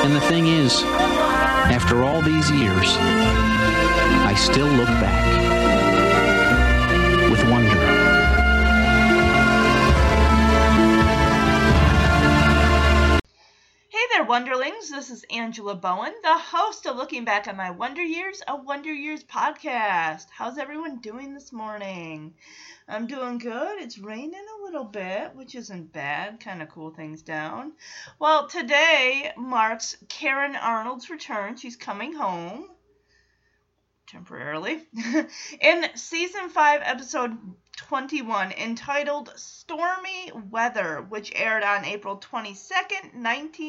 And the thing is, after all these years, I still look back with wonder. Hey there, Wonderlings. This is Angela Bowen, the host of Looking Back on My Wonder Years, a Wonder Years podcast. How's everyone doing this morning? I'm doing good. It's raining a little bit, which isn't bad. Kind of cool things down. Well, today marks Karen Arnold's return. She's coming home. Temporarily. In Season 5, Episode 21, entitled Stormy Weather, which aired on April 22nd,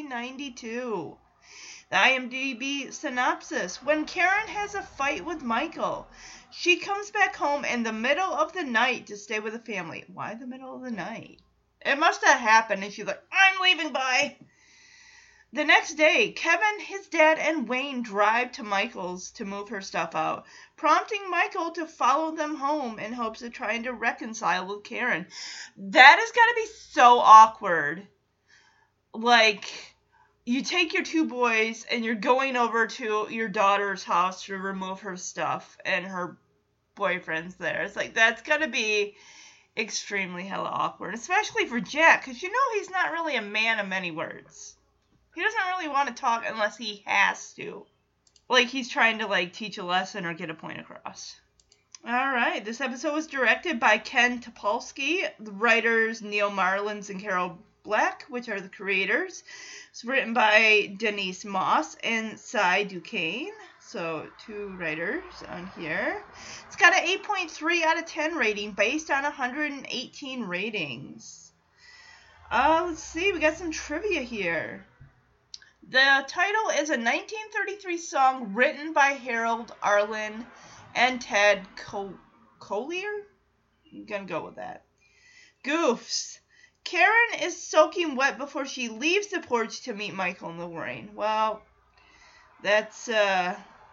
1992. The IMDb synopsis: when Karen has a fight with Michael, she comes back home in the middle of the night to stay with the family. Why the middle of the night? It must have happened, and she's like, I'm leaving, bye. The next day, Kevin, his dad, and Wayne drive to Michael's to move her stuff out, prompting Michael to follow them home in hopes of trying to reconcile with Karen. That has got to be so awkward. Like, you take your two boys and you're going over to your daughter's house to remove her stuff, and her boyfriend's there. It's like, that's got to be extremely hella awkward, especially for Jack, because you know he's not really a man of many words. He doesn't really want to talk unless he has to. Like he's trying to teach a lesson or get a point across. Alright, this episode was directed by Ken Topolsky, the writers Neil Marlins and Carol Black, which are the creators. It's written by Denise Moss and Cy Duquesne. So, two writers on here. It's got an 8.3 out of 10 rating based on 118 ratings. Let's see, we got some trivia here. The title is a 1933 song written by Harold Arlen and Ted Collier? I'm going to go with that. Goofs. Karen is soaking wet before she leaves the porch to meet Michael in the rain. Well, that's the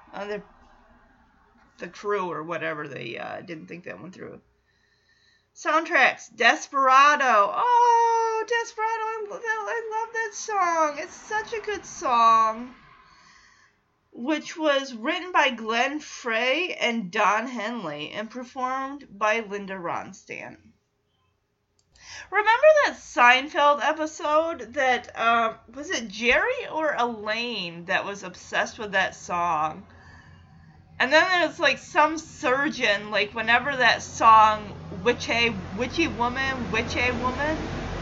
crew or whatever. They didn't think that one through. Soundtracks. Desperado. Oh, Desperado. I love that song. It's such a good song. Which was written by Glenn Frey and Don Henley and performed by Linda Ronstadt. Remember that Seinfeld episode that, was it Jerry or Elaine that was obsessed with that song? And then there's some surgeon, whenever that song, Witchy Woman, yeah,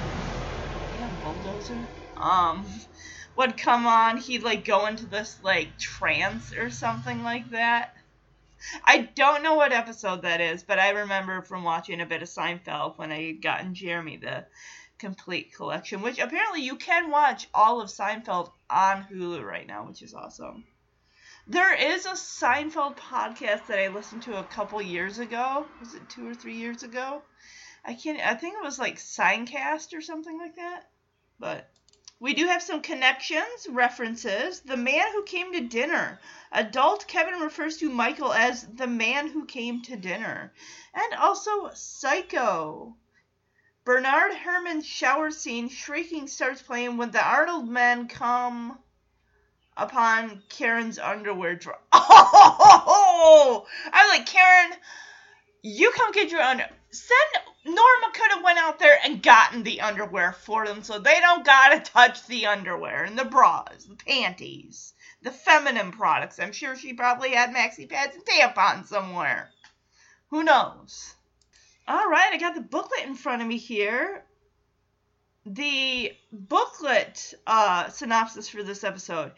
bulldozer, would come on, he'd go into this trance or something like that. I don't know what episode that is, but I remember from watching a bit of Seinfeld when I had gotten Jeremy the complete collection, which apparently you can watch all of Seinfeld on Hulu right now, which is awesome. There is a Seinfeld podcast that I listened to a couple years ago. Was it 2 or 3 years ago? I think it was Signcast or something like that. But we do have some connections, references. The Man Who Came to Dinner. Adult Kevin refers to Michael as the Man Who Came to Dinner. And also Psycho. Bernard Herrmann's shower scene, Shrieking, starts playing when the Arnold men come upon Karen's underwear drawer. Oh! I'm like, Karen, you come get your underwear. Norma could have went out there and gotten the underwear for them so they don't gotta touch the underwear and the bras, the panties, the feminine products. I'm sure she probably had maxi pads and tampons somewhere. Who knows? Alright, I got the booklet in front of me here. The booklet synopsis for this episode.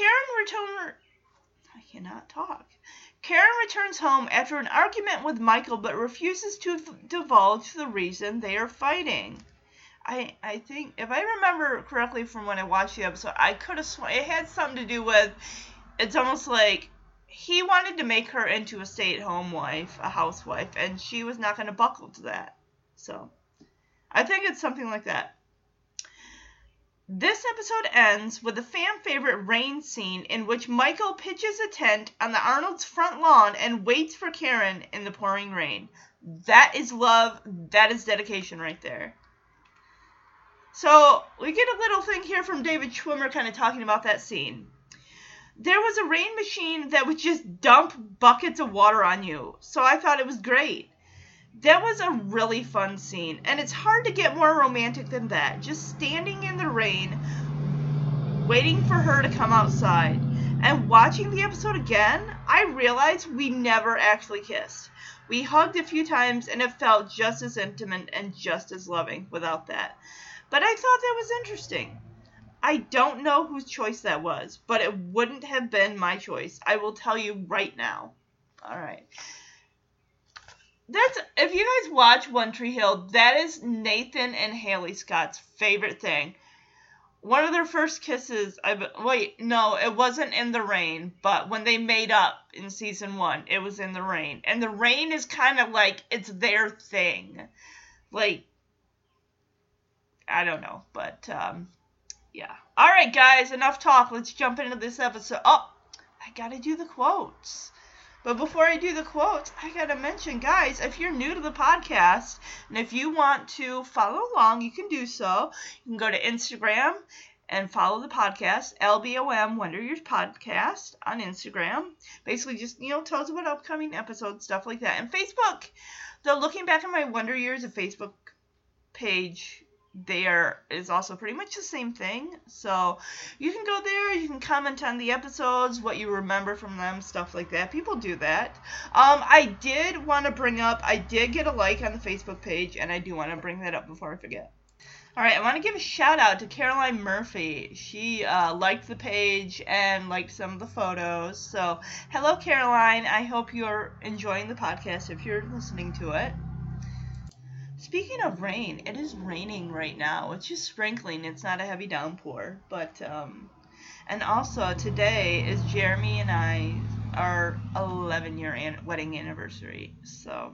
Karen returns home after an argument with Michael but refuses to divulge the reason they are fighting. I think, if I remember correctly from when I watched the episode, I could have sworn it had something to do with, it's almost like he wanted to make her into a stay-at-home wife, a housewife, and she was not going to buckle to that. So, I think it's something like that. This episode ends with a fan favorite rain scene in which Michael pitches a tent on the Arnold's front lawn and waits for Karen in the pouring rain. That is love. That is dedication right there. So we get a little thing here from David Schwimmer kind of talking about that scene. There was a rain machine that would just dump buckets of water on you, so I thought it was great. That was a really fun scene, and it's hard to get more romantic than that. Just standing in the rain, waiting for her to come outside. And watching the episode again, I realized we never actually kissed. We hugged a few times, and it felt just as intimate and just as loving without that. But I thought that was interesting. I don't know whose choice that was, but it wouldn't have been my choice. I will tell you right now. All right. If you guys watch One Tree Hill, that is Nathan and Haley Scott's favorite thing. One of their first kisses, it wasn't in the rain, but when they made up in season 1, it was in the rain. And the rain is kind of like, it's their thing. Like, I don't know, but, yeah. All right, guys, enough talk. Let's jump into this episode. Oh, I gotta do the quotes. But before I do the quotes, I gotta mention, guys, if you're new to the podcast, and if you want to follow along, you can do so. You can go to Instagram and follow the podcast, LBOM Wonder Years Podcast on Instagram. Basically just, tell us about upcoming episodes, stuff like that. And Facebook, the Looking Back at My Wonder Years, a Facebook page, there is also pretty much the same thing. So you can go there, you can comment on the episodes, what you remember from them, stuff like that. People do that. I did want to bring up, I did get a like on the Facebook page, and I do want to bring that up before I forget. Alright, I want to give a shout out to Caroline Murphy. She liked the page and liked some of the photos. So, hello Caroline, I hope you're enjoying the podcast if you're listening to it. Speaking of rain, it is raining right now. It's just sprinkling. It's not a heavy downpour. But, and also today is Jeremy and I, our 11-year wedding anniversary. So,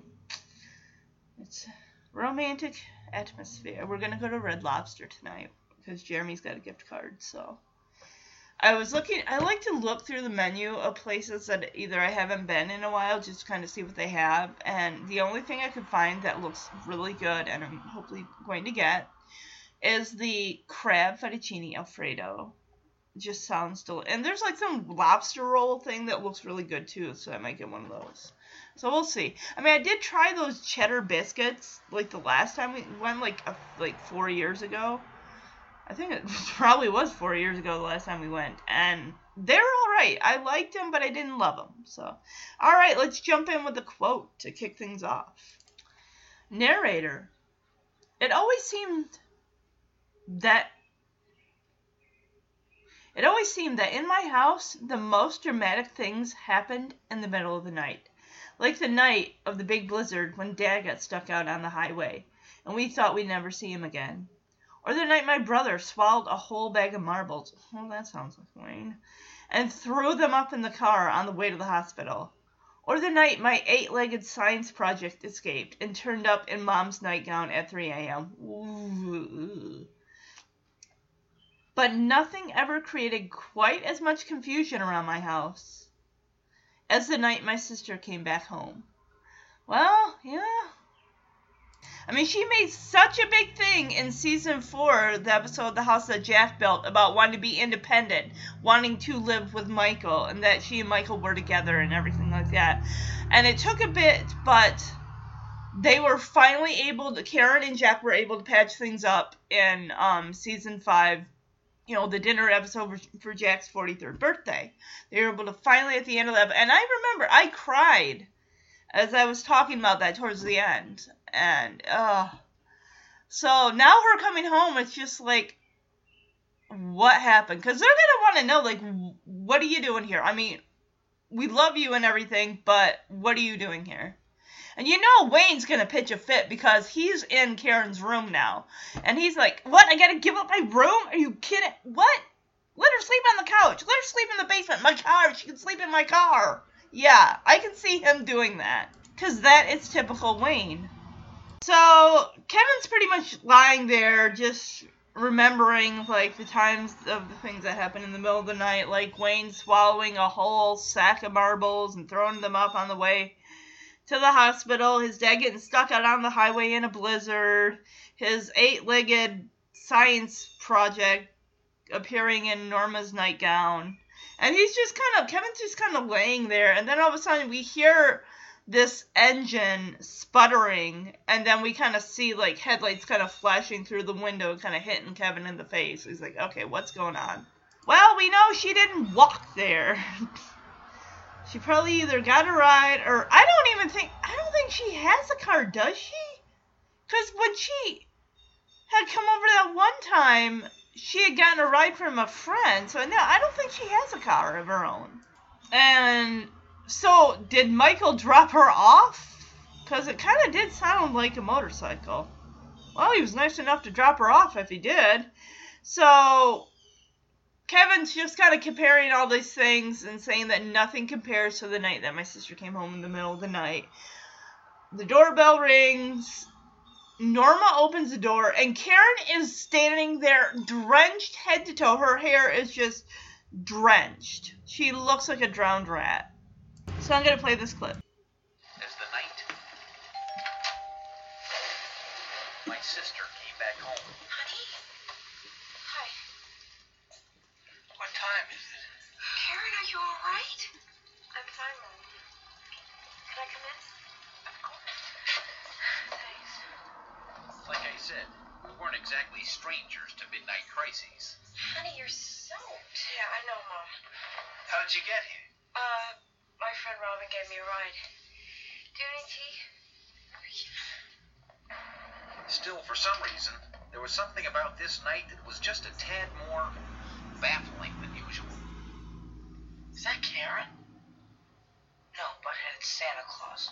it's romantic atmosphere. We're going to go to Red Lobster tonight because Jeremy's got a gift card. So, I like to look through the menu of places that either I haven't been in a while, just to kind of see what they have, and the only thing I could find that looks really good, and I'm hopefully going to get, is the crab fettuccine Alfredo. It just sounds delicious. And there's like some lobster roll thing that looks really good too, so I might get one of those. So we'll see. I mean, I did try those cheddar biscuits, like the last time we went, like 4 years ago. I think it probably was 4 years ago the last time we went, and they're all right. I liked them, but I didn't love them. So, all right, let's jump in with a quote to kick things off. Narrator, it always seemed that in my house, the most dramatic things happened in the middle of the night. Like the night of the big blizzard when Dad got stuck out on the highway, and we thought we'd never see him again. Or the night my brother swallowed a whole bag of marbles. Well, that sounds like Wayne. And threw them up in the car on the way to the hospital. Or the night my 8-legged science project escaped and turned up in Mom's nightgown at 3 a.m. Ooh. But nothing ever created quite as much confusion around my house as the night my sister came back home. Well, yeah. I mean, she made such a big thing in season 4, the episode The House That Jack Built, about wanting to be independent, wanting to live with Michael, and that she and Michael were together and everything like that. And it took a bit, but they were finally able to, Karen and Jack were able to patch things up in season 5, the dinner episode for Jack's 43rd birthday. They were able to finally, at the end of that, and I remember I cried as I was talking about that towards the end. And, so now her coming home, it's just like, what happened? Because they're going to want to know, like, what are you doing here? I mean, we love you and everything, but what are you doing here? And Wayne's going to pitch a fit because he's in Karen's room now. And he's like, what? I got to give up my room? Are you kidding? What? Let her sleep on the couch. Let her sleep in the basement. My car. She can sleep in my car. Yeah, I can see him doing that. Because that is typical Wayne. So, Kevin's pretty much lying there, just remembering, like, the times of the things that happened in the middle of the night, like Wayne swallowing a whole sack of marbles and throwing them up on the way to the hospital, his dad getting stuck out on the highway in a blizzard, his 8-legged science project appearing in Norma's nightgown. And Kevin's just kind of laying there. And then all of a sudden we hear this engine sputtering. And then we kind of see like headlights kind of flashing through the window, kind of hitting Kevin in the face. He's like, okay, what's going on? Well, we know she didn't walk there. She probably either got a ride or I don't think she has a car, does she? Because when she had come over that one time, she had gotten a ride from a friend. So no, I don't think she has a car of her own. And so did Michael drop her off? Because it kind of did sound like a motorcycle. Well, he was nice enough to drop her off if he did. So Kevin's just kind of comparing all these things and saying that nothing compares to the night that my sister came home in the middle of the night. The doorbell rings. Norma opens the door, and Karen is standing there drenched head to toe. Her hair is just drenched. She looks like a drowned rat. So I'm going to play this clip. As the night, my sister came back home. Honey? Hi. What time is it? Karen, are you all right? I'm fine, Mom. Can I come in? Of course. Thanks. Like I said, we weren't exactly strangers to midnight crises. Honey, you're soaked. Yeah, I know, Mom. How did you get here? My friend Robin gave me a ride. Do you need tea? Still, for some reason, there was something about this night that was just a tad more baffling than usual. Is that Karen? No, but it's Santa Claus.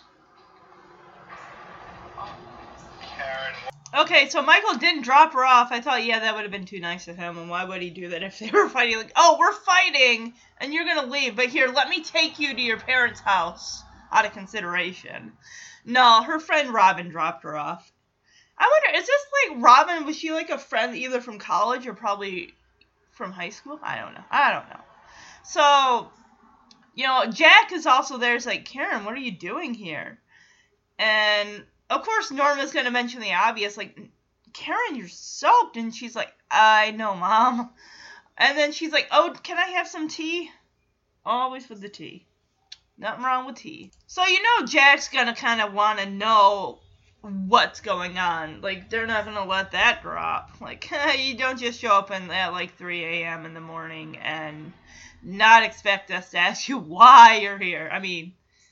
Oh, Karen. Okay, so Michael didn't drop her off. I thought, yeah, that would have been too nice of him. And why would he do that if they were fighting? Like, oh, we're fighting, and you're going to leave. But here, let me take you to your parents' house out of consideration. No, her friend Robin dropped her off. I wonder, is this like Robin? Was she like a friend either from college or probably from high school? I don't know. So, you know, Jack is also there. It's like, Karen, what are you doing here? And of course, Norma's going to mention the obvious, like, Karen, you're soaked. And she's like, I know, Mom. And then she's like, oh, can I have some tea? Always with the tea. Nothing wrong with tea. So, you know, Jack's going to kind of want to know what's going on. Like, they're not going to let that drop. Like, you don't just show up at, like, 3 a.m. in the morning and not expect us to ask you why you're here. I mean,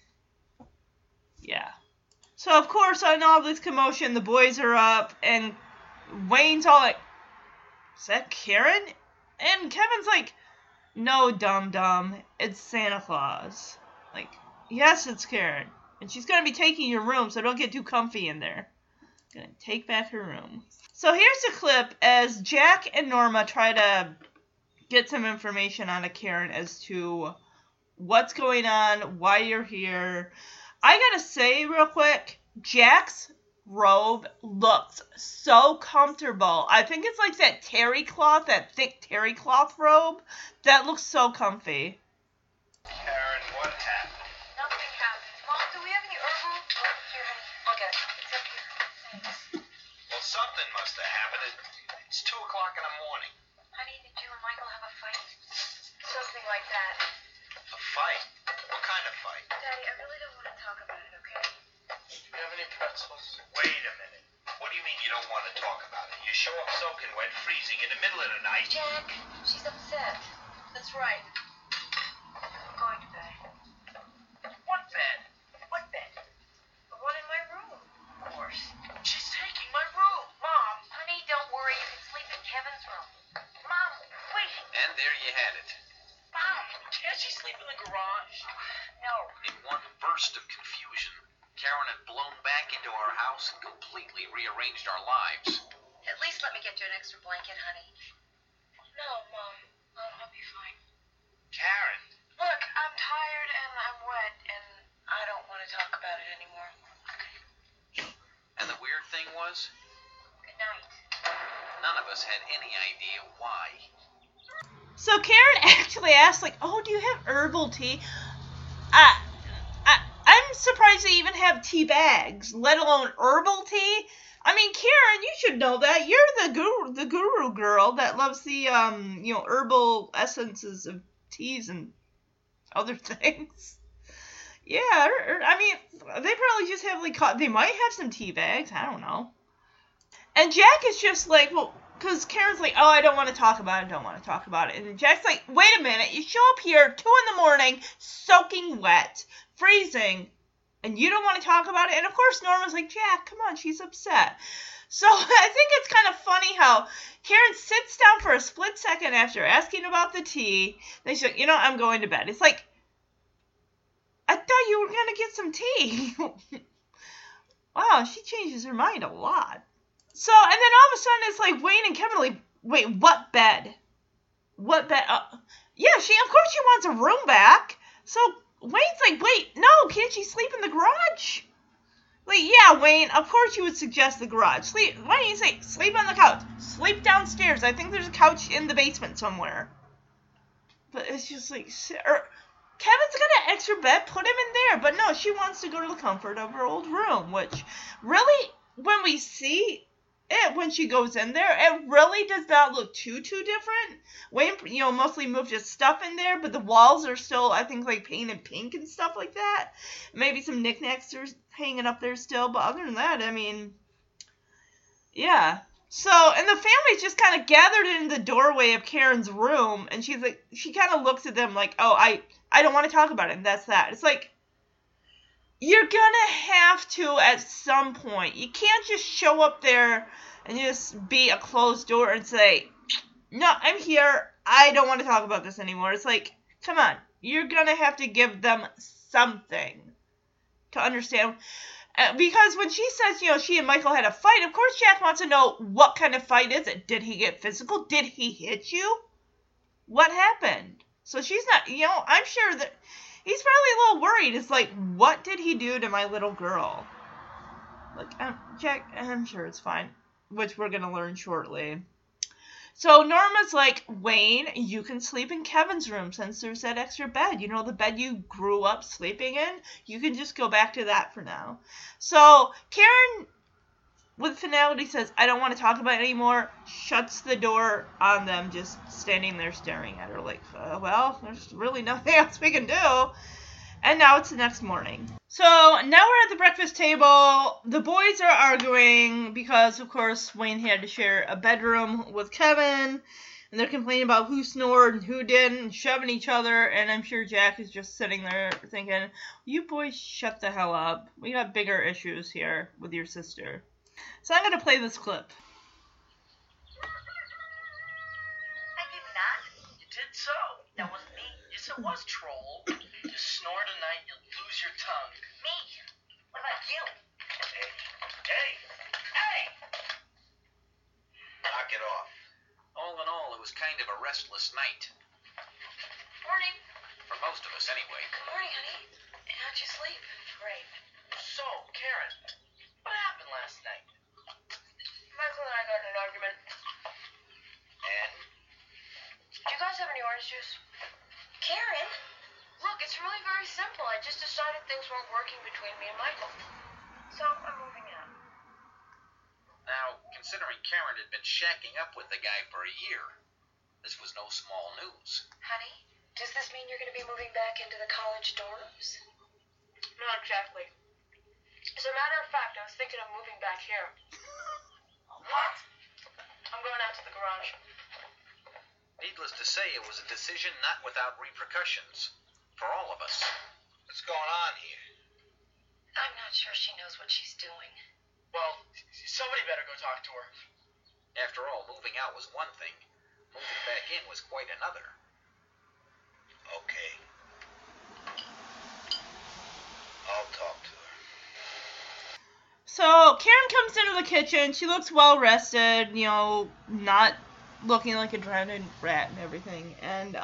yeah. So, of course, on all this commotion, the boys are up, and Wayne's all like, is that Karen? And Kevin's like, no, dum-dum, it's Santa Claus. Like, yes, it's Karen. And she's going to be taking your room, so don't get too comfy in there. Going to take back her room. So here's a clip as Jack and Norma try to get some information on a Karen as to what's going on, why you're here. I gotta say real quick, Jack's robe looks so comfortable. I think it's like that terry cloth, that thick terry cloth robe. That looks so comfy. Karen, what happened? Nothing happened. Mom, do we have any herbal? Oh, here, honey. I'll get it. It's up here. Thanks. Well, something must have happened. It's 2 o'clock in the morning. Honey, did you and Michael have a fight? Something like that. A fight? What kind of fight? Daddy, I really don't want to talk about it, okay? Do you have any pretzels? Wait a minute. What do you mean you don't want to talk about it? You show up soaking wet, freezing in the middle of the night. Jack, she's upset. That's right. I'm going to bed. What bed? What bed? The one in my room, of course. She's taking my room, Mom. Honey, don't worry. You can sleep in Kevin's room. Mom, wait. And there you had it. Mom. Can't she sleep in the garage? No. In one burst of confusion, Karen had blown back into our house and completely rearranged our lives. At least let me get you an extra blanket, honey. No, Mom. I'll be fine. Karen. Look, I'm tired and I'm wet and I don't want to talk about it anymore. And the weird thing was, Good night. none of us had any idea why. So Karen actually asked, like, oh, do you have herbal tea? I'm surprised they even have tea bags, let alone herbal tea. I mean, Karen, you should know that. You're the guru girl that loves the, herbal essences of teas and other things. Yeah, I mean, they probably just have, like, they might have some tea bags. I don't know. And Jack is just like, well, because Karen's like, oh, I don't want to talk about it. And Jack's like, wait a minute, you show up here 2 a.m, soaking wet, freezing, and you don't want to talk about it? And of course Norma's like, Jack, come on, she's upset. So I think it's kind of funny how Karen sits down for a split second after asking about the tea. Then she's like, I'm going to bed. It's like, I thought you were going to get some tea. Wow, she changes her mind a lot. So, and then all of a sudden it's like Wayne and Kevin are like, wait, what bed? What bed? Yeah, of course she wants a room back. So Wayne's like, wait, no, can't she sleep in the garage? Like, yeah, Wayne, of course you would suggest the garage. Why don't you say, sleep on the couch? Sleep downstairs. I think there's a couch in the basement somewhere. But it's just like, Kevin's got an extra bed, put him in there. But no, she wants to go to the comfort of her old room, which really, when we see it, when she goes in there, it really does not look too different. Wayne, mostly moved his stuff in there, but the walls are still, I think, like, painted pink and stuff like that. Maybe some knickknacks are hanging up there still, but other than that, I mean, yeah. So, and the family's just kind of gathered in the doorway of Karen's room, and she's like, she kind of looks at them like, oh, I don't want to talk about it, and that's that. It's like, you're gonna have to at some point. You can't just show up there and just be a closed door and say, no, I'm here. I don't want to talk about this anymore. It's like, come on. You're gonna have to give them something to understand. Because when she says, she and Michael had a fight, of course Jack wants to know, what kind of fight is it? Did he get physical? Did he hit you? What happened? So she's not, I'm sure that he's probably a little worried. It's like, what did he do to my little girl? Like, Jack, I'm sure it's fine, which we're going to learn shortly. So Norma's like, Wayne, you can sleep in Kevin's room since there's that extra bed. The bed you grew up sleeping in? You can just go back to that for now. So Karen, with finality, says, I don't want to talk about it anymore, shuts the door on them, just standing there staring at her like, well, there's really nothing else we can do. And now it's the next morning. So now we're at the breakfast table. The boys are arguing because, of course, Wayne had to share a bedroom with Kevin. And they're complaining about who snored and who didn't, and shoving each other. And I'm sure Jack is just sitting there thinking, you boys shut the hell up. We got bigger issues here with your sister. So I'm going to play this clip. I did not. You did so. That wasn't me. Yes, it was, troll. You snore tonight, you'll lose your tongue. Me? What about you? Hey! Knock it off. All in all, it was kind of a restless night. Morning. For most of us, anyway. Good morning, honey. How'd you sleep? Great. So, Karen, what happened last night? Michael and I got in an argument. And? Do you guys have any orange juice? Karen? Look, it's really very simple. I just decided things weren't working between me and Michael. So, I'm moving out. Now, considering Karen had been shacking up with the guy for a year, this was no small news. Honey, does this mean you're going to be moving back into the college dorms? Not exactly. As a matter of fact, I was thinking of moving back here. What? I'm going out to the garage. Needless to say, it was a decision not without repercussions for all of us. What's going on here? I'm not sure she knows what she's doing. Well, somebody better go talk to her. After all, moving out was one thing. Moving back in was quite another. Okay. I'll talk to her. So Karen comes into the kitchen. She looks well rested, not looking like a drowned rat and everything. And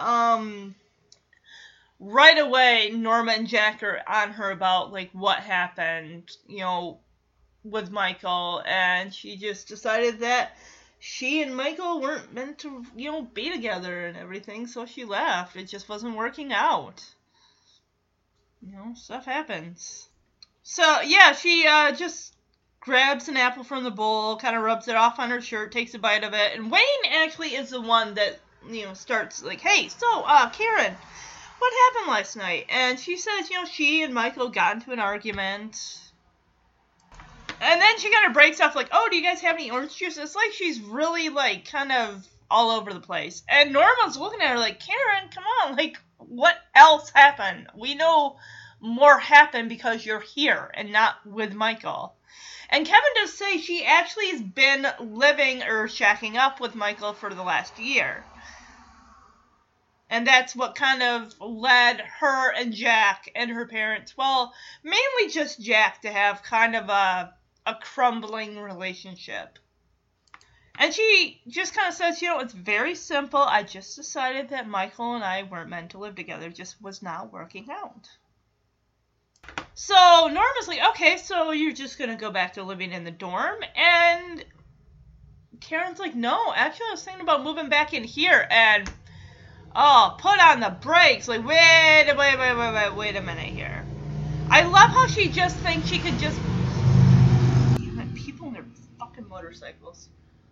right away, Norma and Jack are on her about like what happened, with Michael, and she just decided that she and Michael weren't meant to, be together and everything, so she left. It just wasn't working out. Stuff happens. So, yeah, she just grabs an apple from the bowl, kind of rubs it off on her shirt, takes a bite of it, and Wayne actually is the one that, starts like, hey, so, Karen, what happened last night? And she says, she and Michael got into an argument. And then she kind of breaks off like, oh, do you guys have any orange juice? It's like she's really, like, kind of all over the place. And Norma's looking at her like, Karen, come on, like, what else happened? We know more happened because you're here and not with Michael. And Kevin does say she actually has been living or shacking up with Michael for the last year. And that's what kind of led her and Jack and her parents, well, mainly just Jack, to have kind of a crumbling relationship. And she just kind of says, it's very simple. I just decided that Michael and I weren't meant to live together. It just was not working out. So Norma's like, okay, so you're just going to go back to living in the dorm? And Karen's like, no, actually I was thinking about moving back in here. And, put on the brakes. Like, wait a minute here. I love how she just thinks she could just... People in their fucking motorcycles.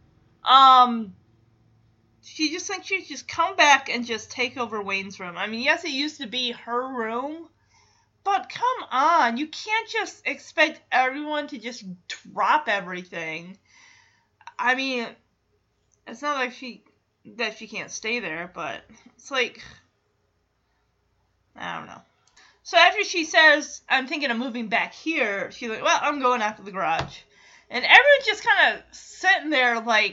She just thinks she could just come back and just take over Wayne's room. I mean, yes, it used to be her room, but come on. You can't just expect everyone to just drop everything. I mean, it's not like she can't stay there, but it's like, I don't know. So after she says, I'm thinking of moving back here, she's like, well, I'm going out to the garage. And everyone's just kind of sitting there, like,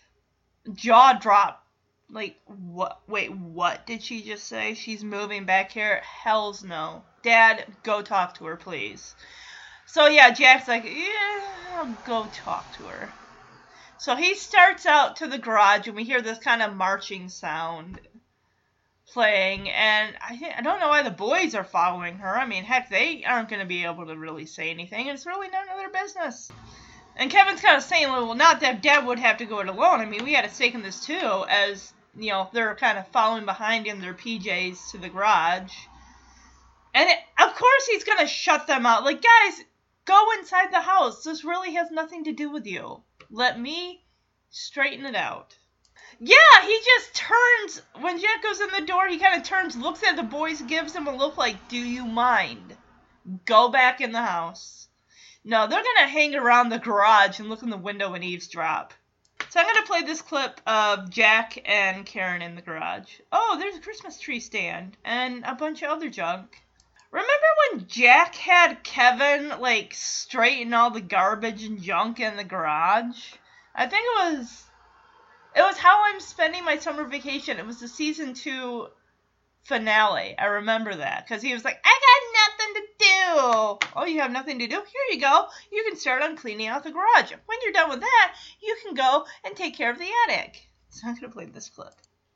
jaw drop. Like, what? Wait, what did she just say? She's moving back here? Hells no. Dad, go talk to her, please. So, yeah, Jack's like, yeah, I'll go talk to her. So he starts out to the garage, and we hear this kind of marching sound playing. And I don't know why the boys are following her. I mean, heck, they aren't going to be able to really say anything. It's really none of their business. And Kevin's kind of saying, well, not that Dad would have to go it alone. I mean, we had a stake in this too, as, they're kind of following behind in their PJs to the garage. And of course he's going to shut them out. Like, guys, go inside the house. This really has nothing to do with you. Let me straighten it out. Yeah, he just turns, when Jack goes in the door, he kind of turns, looks at the boys, gives them a look like, do you mind? Go back in the house. No, they're going to hang around the garage and look in the window and eavesdrop. So I'm going to play this clip of Jack and Karen in the garage. Oh, there's a Christmas tree stand and a bunch of other junk. Remember when Jack had Kevin, like, straighten all the garbage and junk in the garage? I think it was How I'm Spending My Summer Vacation. It was the season 2 finale. I remember that, because he was like, I got nothing to do. Oh, you have nothing to do? Here you go. You can start on cleaning out the garage. When you're done with that, you can go and take care of the attic. So I'm going to play this clip.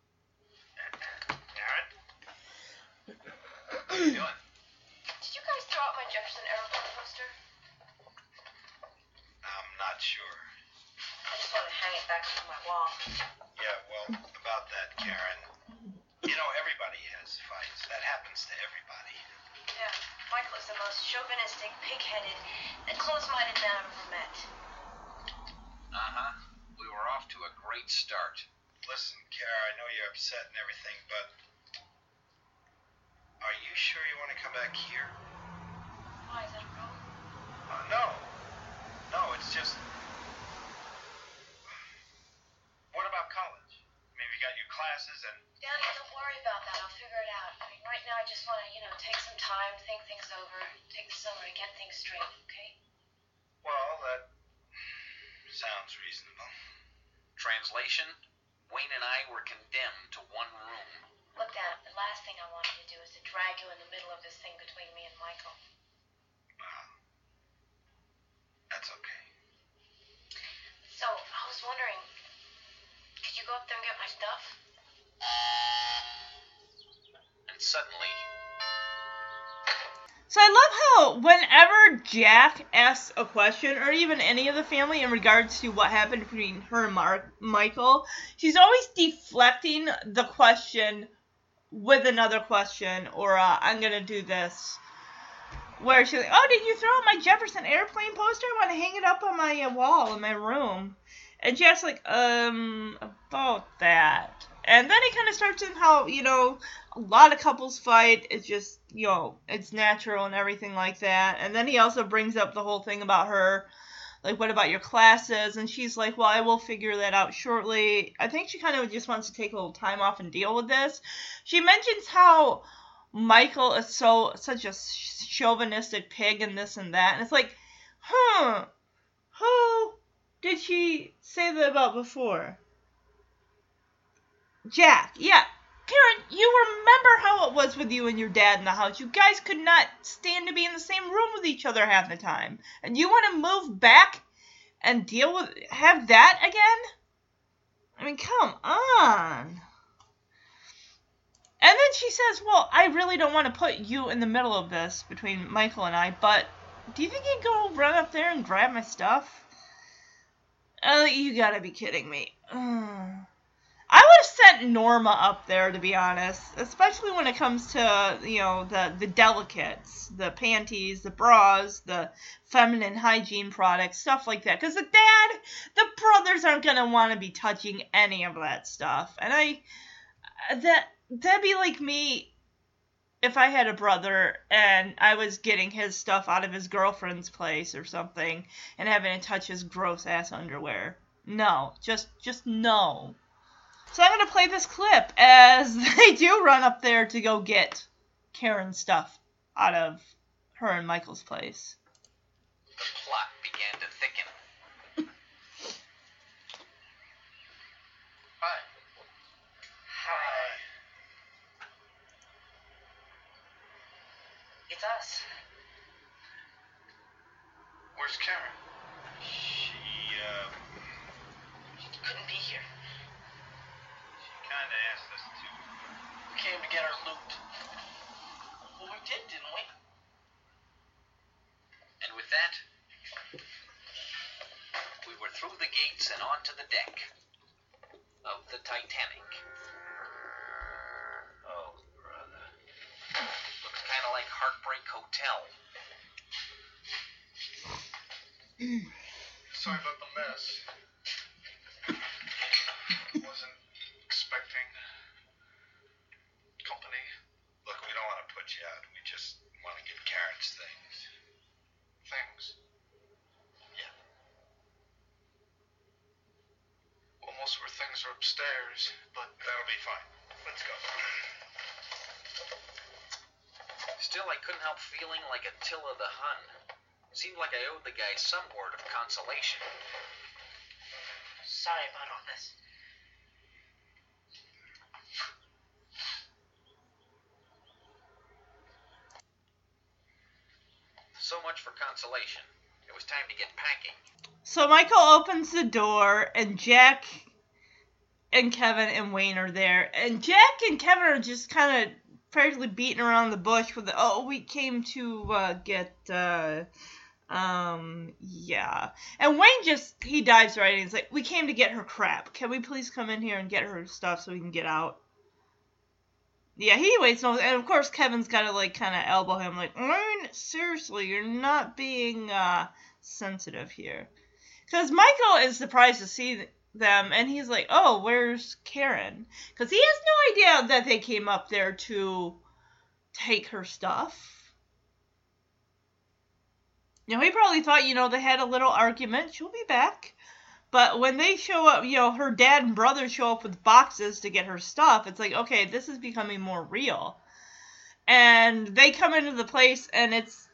Karen? What are you doing? Did you guys throw out my Jefferson Aeroport poster? I'm not sure. I just want to hang it back on my wall. Yeah, well, about that, Karen. Everybody has fights. That happens to everybody. Yeah, Michael is the most chauvinistic, pig-headed, and close-minded man I've ever met. Uh-huh. We were off to a great start. Listen, Kara, I know you're upset and everything, but are you sure you want to come back here? Why, is that a problem? No, it's just... What about college? I mean, you got your classes and... Daddy, don't worry about that. I'll figure it out. I mean, right now I just want to, take some time, think things over, take the summer to get things straight, okay? Well, that sounds reasonable. Translation, Wayne and I were condemned to one room. Look, Dad, the last thing I wanted to do is to drag you in the middle of this thing between me and Michael. Well, that's okay. So, I was wondering, could you go up there and get my stuff? And suddenly... So I love how whenever Jack asks a question, or even any of the family in regards to what happened between her and Michael, she's always deflecting the question with another question, or I'm going to do this. where she's like, oh, did you throw out my Jefferson Airplane poster? I want to hang it up on my wall in my room. And Jack's like, about that. And then he kind of starts in how, a lot of couples fight. It's just, it's natural and everything like that. And then he also brings up the whole thing about her, like, what about your classes? And she's like, well, I will figure that out shortly. I think she kind of just wants to take a little time off and deal with this. She mentions how Michael is such a chauvinistic pig and this and that. And it's like, who did she say that about before? Jack, yeah. Karen, you remember how it was with you and your dad in the house. You guys could not stand to be in the same room with each other half the time. And you want to move back and have that again? I mean, come on. And then she says, well, I really don't want to put you in the middle of this between Michael and I, but do you think you'd go run up there and grab my stuff? Oh, you gotta be kidding me. I would have sent Norma up there, to be honest, especially when it comes to, the delicates, the panties, the bras, the feminine hygiene products, stuff like that. Because the brothers aren't going to want to be touching any of that stuff. And that'd be like me if I had a brother and I was getting his stuff out of his girlfriend's place or something and having to touch his gross ass underwear. No, just no. So I'm going to play this clip as they do run up there to go get Karen's stuff out of her and Michael's place. The plot began to thicken. Hi. Hi. It's us. Where's Karen? She Couldn't be here. kinda asked us to. We came to get our loot. Well, we did, didn't we? And with that, we were through the gates and onto the deck of the Titanic. Oh, brother. Looks kind of like Heartbreak Hotel. Sorry about the mess. Wasn't expecting company. Look, we don't want to put you out. We just want to get Karen's things. Things. Yeah. Well, most of her things are upstairs, but That'll be fine. Let's go. Still, I couldn't help feeling like Attila the Hun. Seemed like I owed the guy some word of consolation. Sorry about all this. So much for consolation. It was time to get packing. So Michael opens the door, and Jack and Kevin and Wayne are there. And Jack and Kevin are just kind of fairly beating around the bush with we came to get, yeah. And Wayne he dives right in. He's like, we came to get her crap. Can we please come in here and get her stuff so we can get out? Yeah, he waits no, and of course Kevin's gotta kind of elbow him, like, Wayne, seriously, you're not being sensitive here. Because Michael is surprised to see them, and he's like, oh, where's Karen? Because he has no idea that they came up there to take her stuff. He probably thought, they had a little argument. She'll be back. But when they show up, her dad and brother show up with boxes to get her stuff, it's like, okay, this is becoming more real. And they come into the place, and it's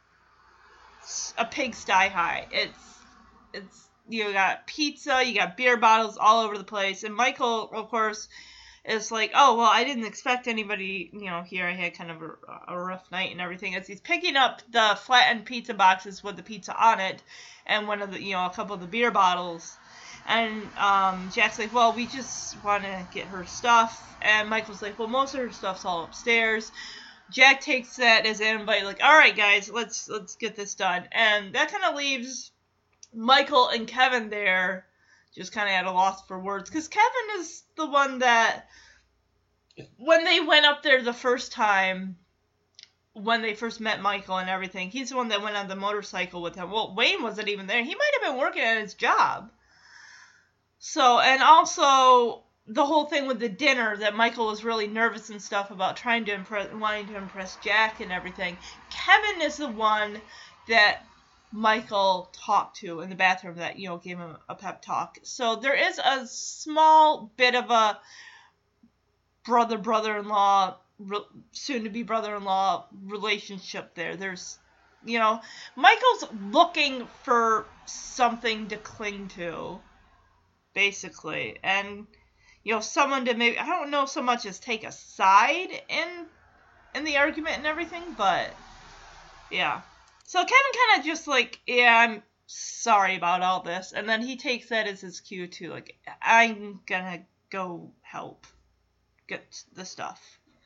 a pigsty high. It's you got pizza, you got beer bottles all over the place. And Michael, of course, is like, oh, well, I didn't expect anybody, here. I had kind of a rough night and everything. As he's picking up the flattened pizza boxes with the pizza on it, and one of the, a couple of the beer bottles. And Jack's like, well, we just want to get her stuff. And Michael's like, well, most of her stuff's all upstairs. Jack takes that as an invite, like, all right, guys, let's get this done. And that kind of leaves Michael and Kevin there, just kind of at a loss for words. Because Kevin is the one that, when they went up there the first time, when they first met Michael and everything. He's the one that went on the motorcycle with him. Well, Wayne wasn't even there. He might have been working at his job. So, and also the whole thing with the dinner, that Michael was really nervous and stuff about wanting to impress Jack and everything. Kevin is the one that Michael talked to in the bathroom that, gave him a pep talk. So there is a small bit of a brother-in-law, soon-to-be brother-in-law relationship there. There's, Michael's looking for something to cling to, basically. And, someone to maybe, I don't know so much as take a side in the argument and everything, but, yeah. So Kevin kind of just I'm sorry about all this. And then he takes that as his cue to, I'm gonna go help get the stuff.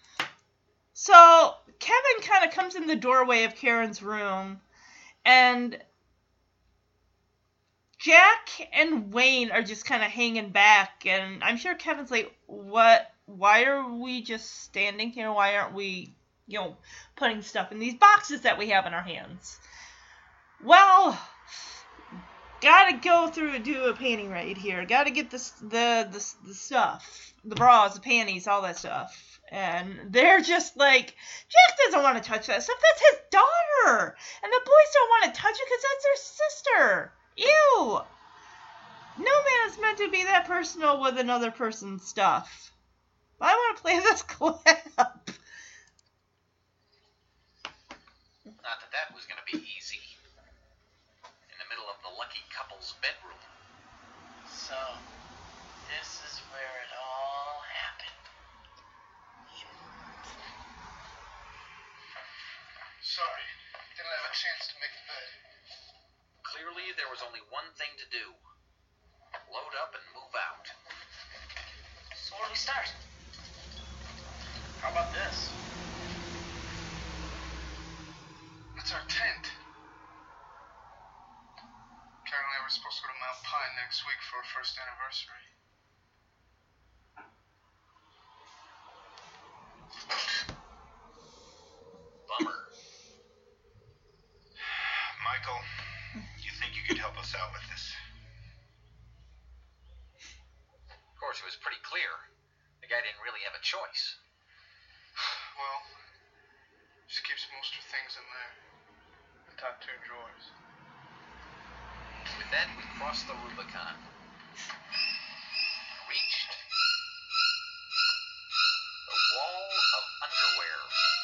So Kevin kind of comes in the doorway of Karen's room, and Jack and Wayne are just kind of hanging back, and I'm sure Kevin's like, what? Why are we just standing here? Why aren't we, putting stuff in these boxes that we have in our hands? Well, gotta go through, do a panty raid here. Gotta get the stuff. The bras, the panties, all that stuff. And they're just like, Jack doesn't want to touch that stuff. That's his daughter. And the boys don't want to touch it because that's their sister. Ew. No man is meant to be that personal with another person's stuff. I want to play this clip. Not that was going to be easy. In the middle of the lucky couple's bedroom. So, this is where it all happened. Sorry, didn't have a chance to make the bed. Clearly, there was only one thing to do. Load up and move out. So where do we start? How about this? That's our tent. Karen and I were supposed to go to Mount Pine next week for our first anniversary. Bummer. Michael, you think you could help us out with this? Of course, it was pretty clear. The guy didn't really have a choice. Well, she keeps most of her things in there. The top two drawers. With that, we crossed the Rubicon. Reached the wall of underwear.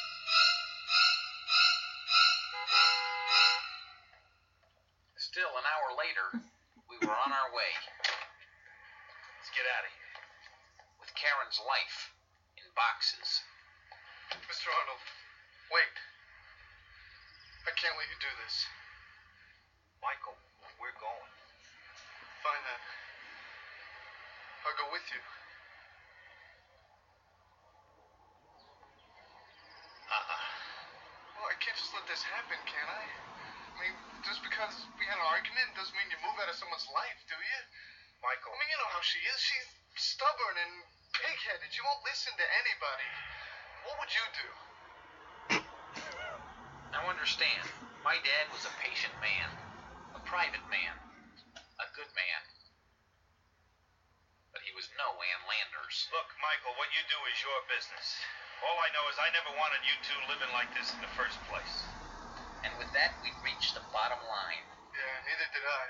Still, an hour later, we were on our way. Let's get out of here. With Karen's life in boxes. Mr. Arnold, wait. I can't let you do this. Michael, we're going. Fine then. I'll go with you. Well, I can't just let this happen, can I? I mean, just because we had an argument doesn't mean you move out of someone's life, do you? Michael. I mean, you know how she is. She's stubborn and pig-headed. She won't listen to anybody. What would you do? Now understand, my dad was a patient man, a private man, a good man. But he was no Ann Landers. Look, Michael, what you do is your business. All I know is I never wanted you two living like this in the first place. And with that, we reached the bottom line. Yeah, neither did I.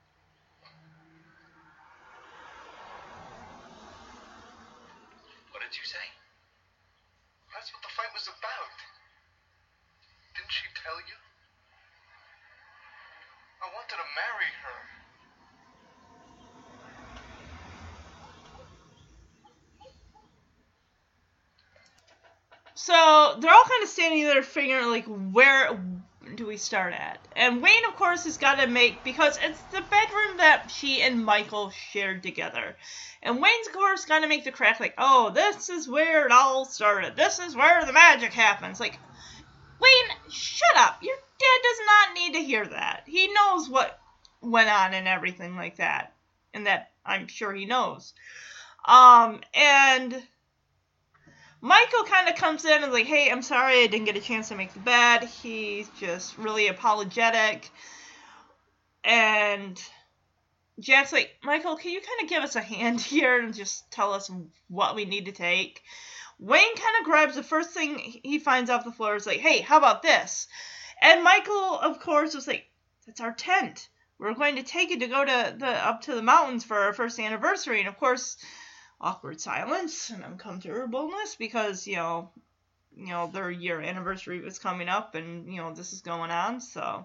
What did you say? That's what the fight was about. Didn't she tell you? I wanted to marry her. So they're all kind of standing there figuring, where do we start at? And Wayne, of course, has got to make, because it's the bedroom that she and Michael shared together. And Wayne's, of course, got to make the crack, oh, this is where it all started. This is where the magic happens. Wayne, shut up. Your dad does not need to hear that. He knows what went on and everything like that. And that I'm sure he knows. And Michael kind of comes in and is like, hey, I'm sorry I didn't get a chance to make the bed. He's just really apologetic. And Jack's like, Michael, can you kind of give us a hand here and just tell us what we need to take? Wayne kind of grabs the first thing he finds off the floor. Is like, hey, how about this? And Michael, of course, was like, that's our tent. We're going to take it to go to up to the mountains for our first anniversary. And of course, awkward silence and uncomfortableness because, you know, their year anniversary was coming up and, you know, this is going on. So,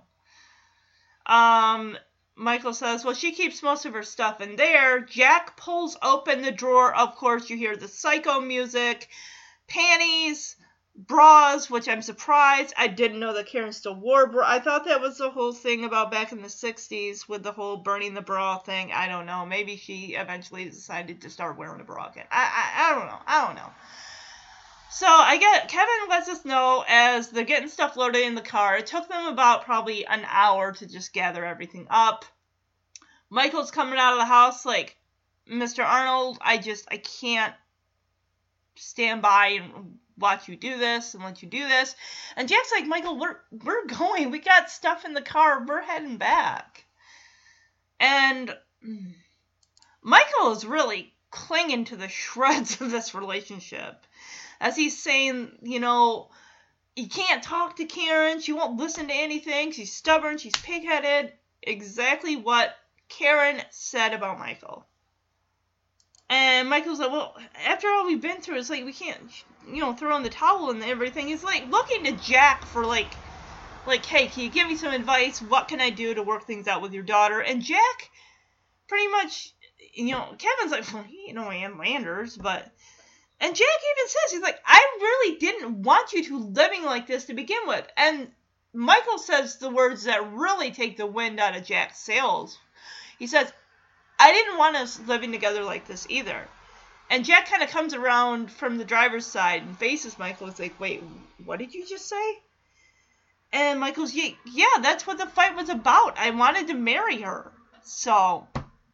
Michael says, well, she keeps most of her stuff in there. Jack pulls open the drawer. Of course, you hear the Psycho music, panties, bras, which I'm surprised. I didn't know that Karen still wore bra. I thought that was the whole thing about back in the 60s with the whole burning the bra thing. I don't know. Maybe she eventually decided to start wearing a bra again. I don't know. So Kevin lets us know as they're getting stuff loaded in the car. It took them about probably an hour to just gather everything up. Michael's coming out of the house like, Mr. Arnold, I can't stand by and watch you do this and let you do this. And Jack's like, Michael, we're going. We got stuff in the car. We're heading back. And Michael is really clinging to the shreds of this relationship. As he's saying, you know, you can't talk to Karen. She won't listen to anything. She's stubborn. She's pig-headed. Exactly what Karen said about Michael. And Michael's like, well, after all we've been through, it's like we can't, you know, throw in the towel and everything. He's like looking to Jack for like, hey, can you give me some advice? What can I do to work things out with your daughter? And Jack pretty much, you know, Kevin's like, well, he ain't no Ann Landers, but... And Jack even says, he's like, I really didn't want you two living like this to begin with. And Michael says the words that really take the wind out of Jack's sails. He says, I didn't want us living together like this either. And Jack kind of comes around from the driver's side and faces Michael. It's like, wait, what did you just say? And Michael's, yeah, that's what the fight was about. I wanted to marry her. So,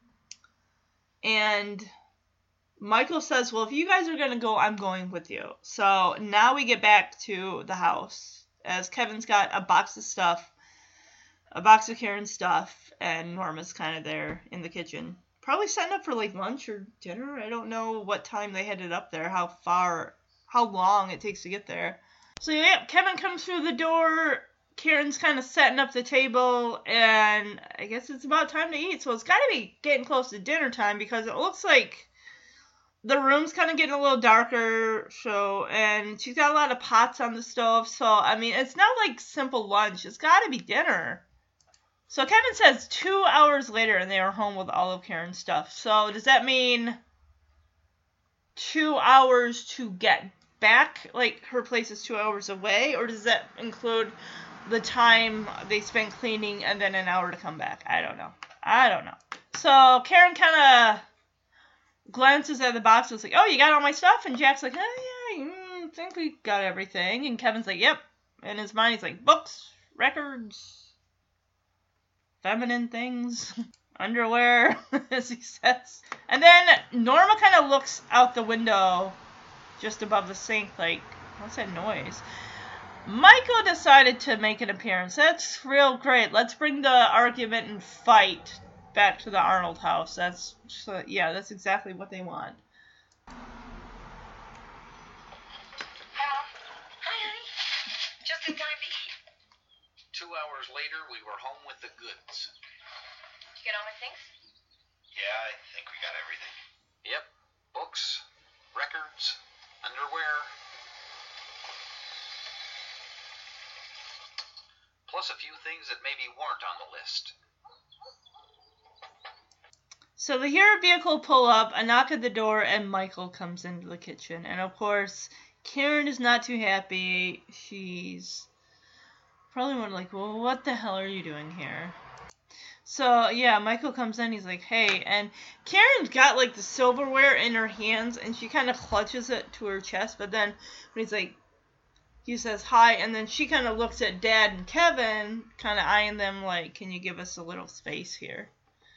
and Michael says, well, if you guys are going to go, I'm going with you. So now we get back to the house as Kevin's got a box of stuff, a box of Karen's stuff, and Norma's kind of there in the kitchen. Probably setting up for like lunch or dinner. I don't know what time they headed up there, how long it takes to get there. So yeah, Kevin comes through the door. Karen's kind of setting up the table, and I guess it's about time to eat. So it's got to be getting close to dinner time because it looks like the room's kind of getting a little darker, so, and she's got a lot of pots on the stove, so, I mean, it's not like simple lunch. It's got to be dinner. So Kevin says 2 hours later, and they are home with all of Karen's stuff. So does that mean 2 hours to get back? Like, her place is 2 hours away? Or does that include the time they spend cleaning and then an hour to come back? I don't know. So Karen kind of glances at the box and is like, oh, you got all my stuff? And Jack's like, oh, yeah, I think we got everything. And Kevin's like, yep. In his mind, he's like, books, records, feminine things, underwear, as he says. And then Norma kind of looks out the window just above the sink like, what's that noise? Michael decided to make an appearance. That's real great. Let's bring the argument and fight back to the Arnold house. That's exactly what they want. Hi, Mom. Hi, honey. Just in time to eat. 2 hours later, we were home with the goods. Did you get all my things? Yeah, I think we got everything. Yep, books, records, underwear, plus a few things that maybe weren't on the list. So they hear a vehicle pull up, a knock at the door, and Michael comes into the kitchen. And of course, Karen is not too happy. She's probably more like, well, what the hell are you doing here? So, yeah, Michael comes in, he's like, hey, and Karen's got, like, the silverware in her hands, and she kind of clutches it to her chest, but then when he's like, he says hi, and then she kind of looks at Dad and Kevin, kind of eyeing them like, can you give us a little space here?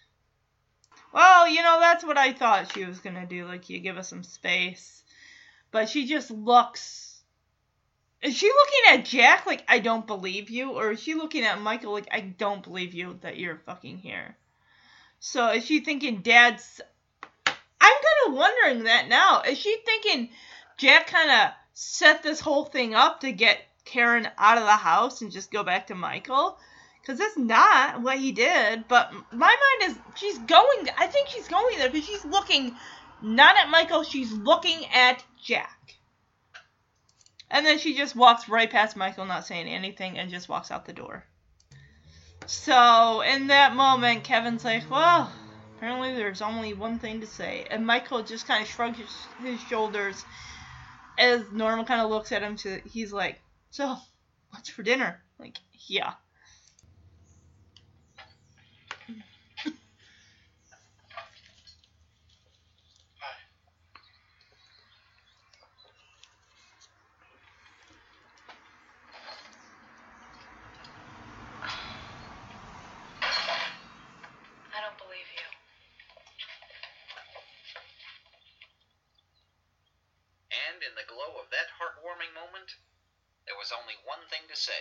Well, you know, that's what I thought she was going to do, like, you give us some space. But she just looks... Is she looking at Jack like, I don't believe you? Or is she looking at Michael like, I don't believe you that you're fucking here? So is she thinking Dad's... I'm kind of wondering that now. Is she thinking Jack kind of set this whole thing up to get Karen out of the house and just go back to Michael? Because that's not what he did. But my mind is, she's going... I think she's going there because she's looking not at Michael. She's looking at Jack. And then she just walks right past Michael, not saying anything, and just walks out the door. So, in that moment, Kevin's like, well, apparently there's only one thing to say. And Michael just kind of shrugs his shoulders as Norma kind of looks at him. He's like, so, what's for dinner? Like, yeah. In the glow of that heartwarming moment, there was only one thing to say.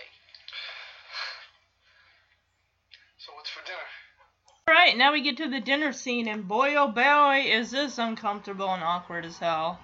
So what's for dinner? Alright, now we get to the dinner scene, and boy oh boy is this uncomfortable and awkward as hell.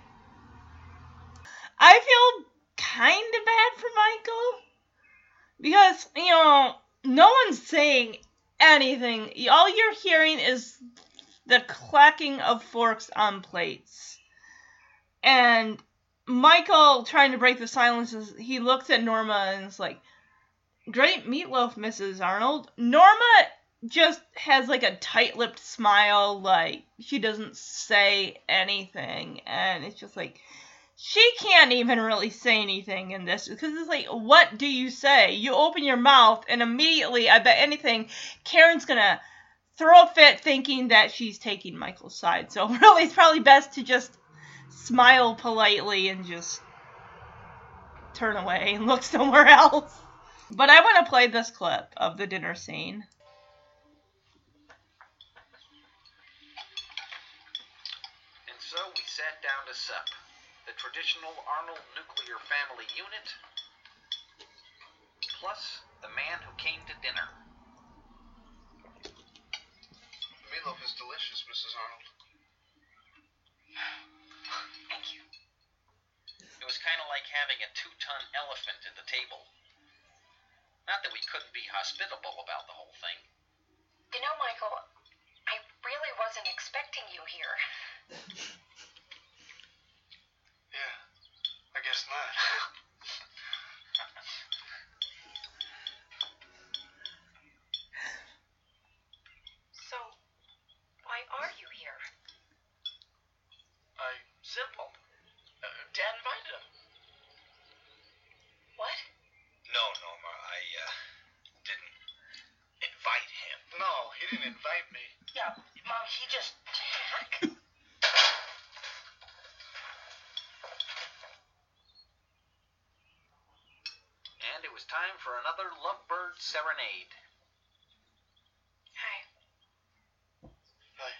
I feel kind of bad for Michael, because, no one's saying anything. All you're hearing is the clacking of forks on plates. And Michael, trying to break the silence, he looks at Norma and is like, great meatloaf, Mrs. Arnold. Norma just has like a tight-lipped smile, like she doesn't say anything. And it's just like, she can't even really say anything in this. Because it's like, what do you say? You open your mouth and immediately, I bet anything, Karen's gonna throw a fit thinking that she's taking Michael's side. So really, it's probably best to just smile politely and just turn away and look somewhere else. But I want to play this clip of the dinner scene. And so we sat down to sup. The traditional Arnold nuclear family unit, plus the man who came to dinner. The meatloaf is delicious, Mrs. Arnold. Thank you. It was kind of like having a 2-ton elephant at the table. Not that we couldn't be hospitable about the whole thing. You know, Michael, I really wasn't expecting you here. Yeah, I guess not. So, why are you here? Simple. Dad invited him. What? No, Norma, I didn't invite him. No, he didn't invite me. Yeah, Mom, he just... Jack? And it was time for another lovebird serenade. Hi. Hi.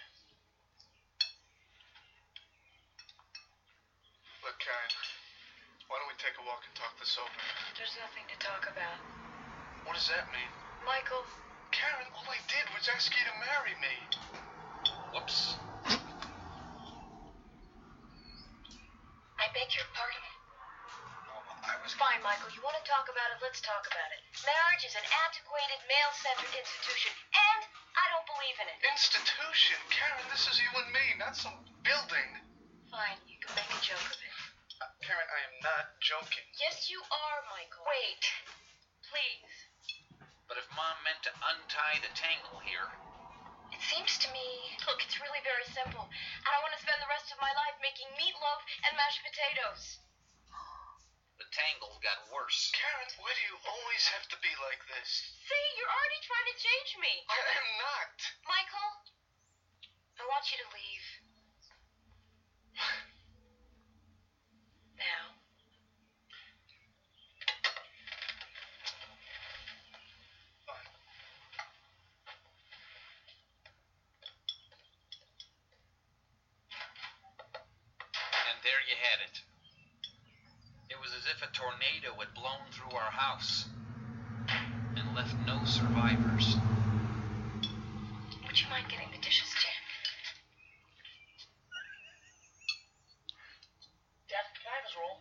Look, Karen, why don't we take a walk and talk this over? There's nothing to talk about. What does that mean? Michael, Karen, all I did was ask you to marry me. Whoops. I beg your pardon. Norma, I was... Fine, Michael, you want to talk about it, let's talk about it. Marriage is an antiquated, male-centered institution, and I don't believe in it. Institution? Karen, this is you and me, not some building. Fine, you can make a joke of it. Karen, I am not joking. Yes, you are, Michael. Wait. Please. But if Mom meant to untie the tangle here, It seems to me... Look, it's really very simple. I don't want to spend the rest of my life making meatloaf and mashed potatoes. the tangle got worse. Karen, why do you always have to be like this? See, you're already trying to change me. I am not. Michael, I want you to leave. Now. Fine. And there you had it. It was as if a tornado had blown through our house and left no survivors. Would you mind getting the dishes, Jack? Dad, can I have his roll?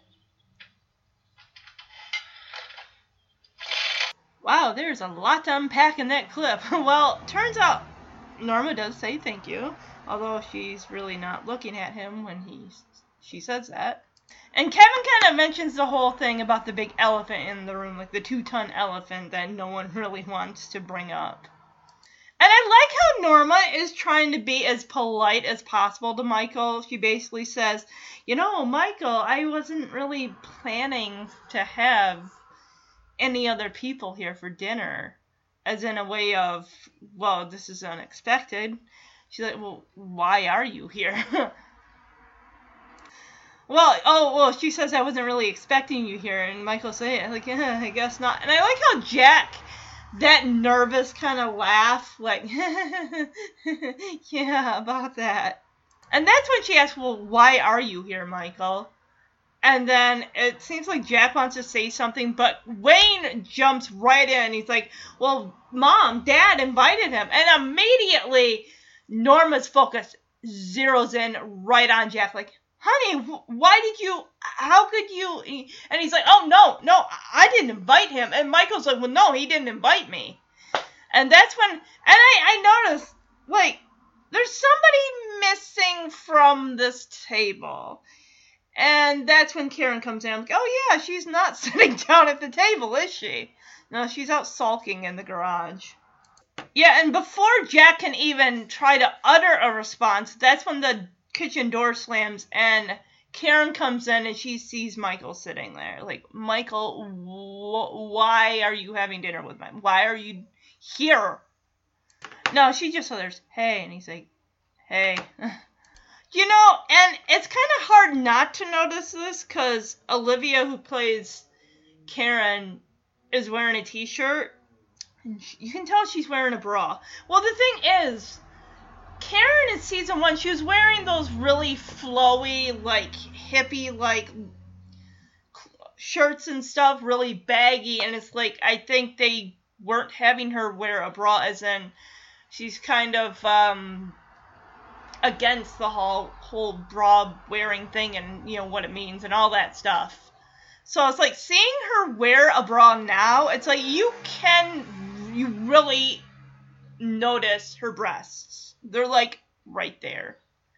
Wow, there's a lot to unpack in that clip. Well, turns out Norma does say thank you, although she's really not looking at him when she says that. And Kevin kind of mentions the whole thing about the big elephant in the room, like the 2-ton elephant that no one really wants to bring up. And I like how Norma is trying to be as polite as possible to Michael. She basically says, you know, Michael, I wasn't really planning to have any other people here for dinner. As in a way of, well, this is unexpected. She's like, well, why are you here? Well, she says I wasn't really expecting you here. And Michael says, like, I guess not. And I like how Jack, that nervous kind of laugh, like, yeah, about that. And that's when she asks, well, why are you here, Michael? And then it seems like Jack wants to say something, but Wayne jumps right in. He's like, well, Mom, Dad invited him. And immediately, Norma's focus zeroes in right on Jack, like, honey, how could you? And he's like, oh, no, I didn't invite him. And Michael's like, well, no, he didn't invite me. And that's when, and I noticed, like, there's somebody missing from this table. And that's when Karen comes in. I'm like, oh, yeah, she's not sitting down at the table, is she? No, she's out sulking in the garage. Yeah, and before Jack can even try to utter a response, that's when the kitchen door slams and Karen comes in and she sees Michael sitting there. Like, Michael, why are you having dinner with me? Why are you here? No, she just says, hey, and he's like, hey. You know, and it's kind of hard not to notice this because Olivia, who plays Karen, is wearing a t-shirt. You can tell she's wearing a bra. Well, the thing is, Karen in season 1, she was wearing those really flowy, like, hippie, like, shirts and stuff, really baggy, and it's like, I think they weren't having her wear a bra, as in, she's kind of, against the whole bra wearing thing and, you know, what it means and all that stuff. So it's like, seeing her wear a bra now, it's like, you really notice her breasts. They're, like, right there.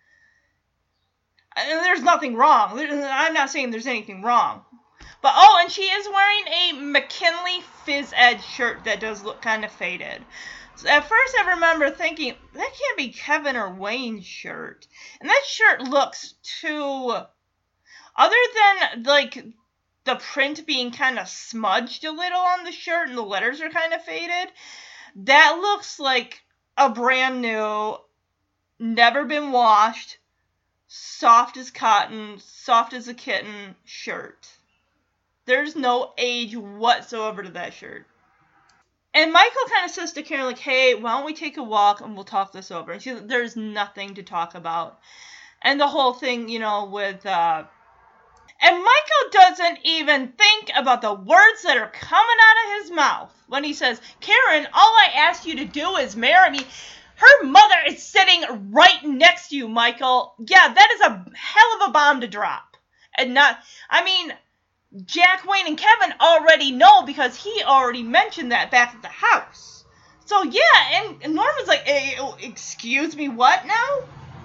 And there's nothing wrong. I'm not saying there's anything wrong. But, oh, and she is wearing a McKinley Phys Ed shirt that does look kind of faded. So at first I remember thinking, that can't be Kevin or Wayne's shirt. And that shirt looks too... Other than, like, the print being kind of smudged a little on the shirt and the letters are kind of faded, that looks like a brand new, never been washed, soft as cotton, soft as a kitten shirt. There's no age whatsoever to that shirt. And Michael kind of says to Karen, like, hey, why don't we take a walk and we'll talk this over? And she's like, there's nothing to talk about. And the whole thing, you know, with, and Michael doesn't even think about the words that are coming out of his mouth when he says, Karen, all I asked you to do is marry me. Her mother is sitting right next to you, Michael. Yeah, that is a hell of a bomb to drop. And not, I mean, Jack, Wayne, and Kevin already know because he already mentioned that back at the house. So, yeah, and Norma's like, hey, excuse me, what now?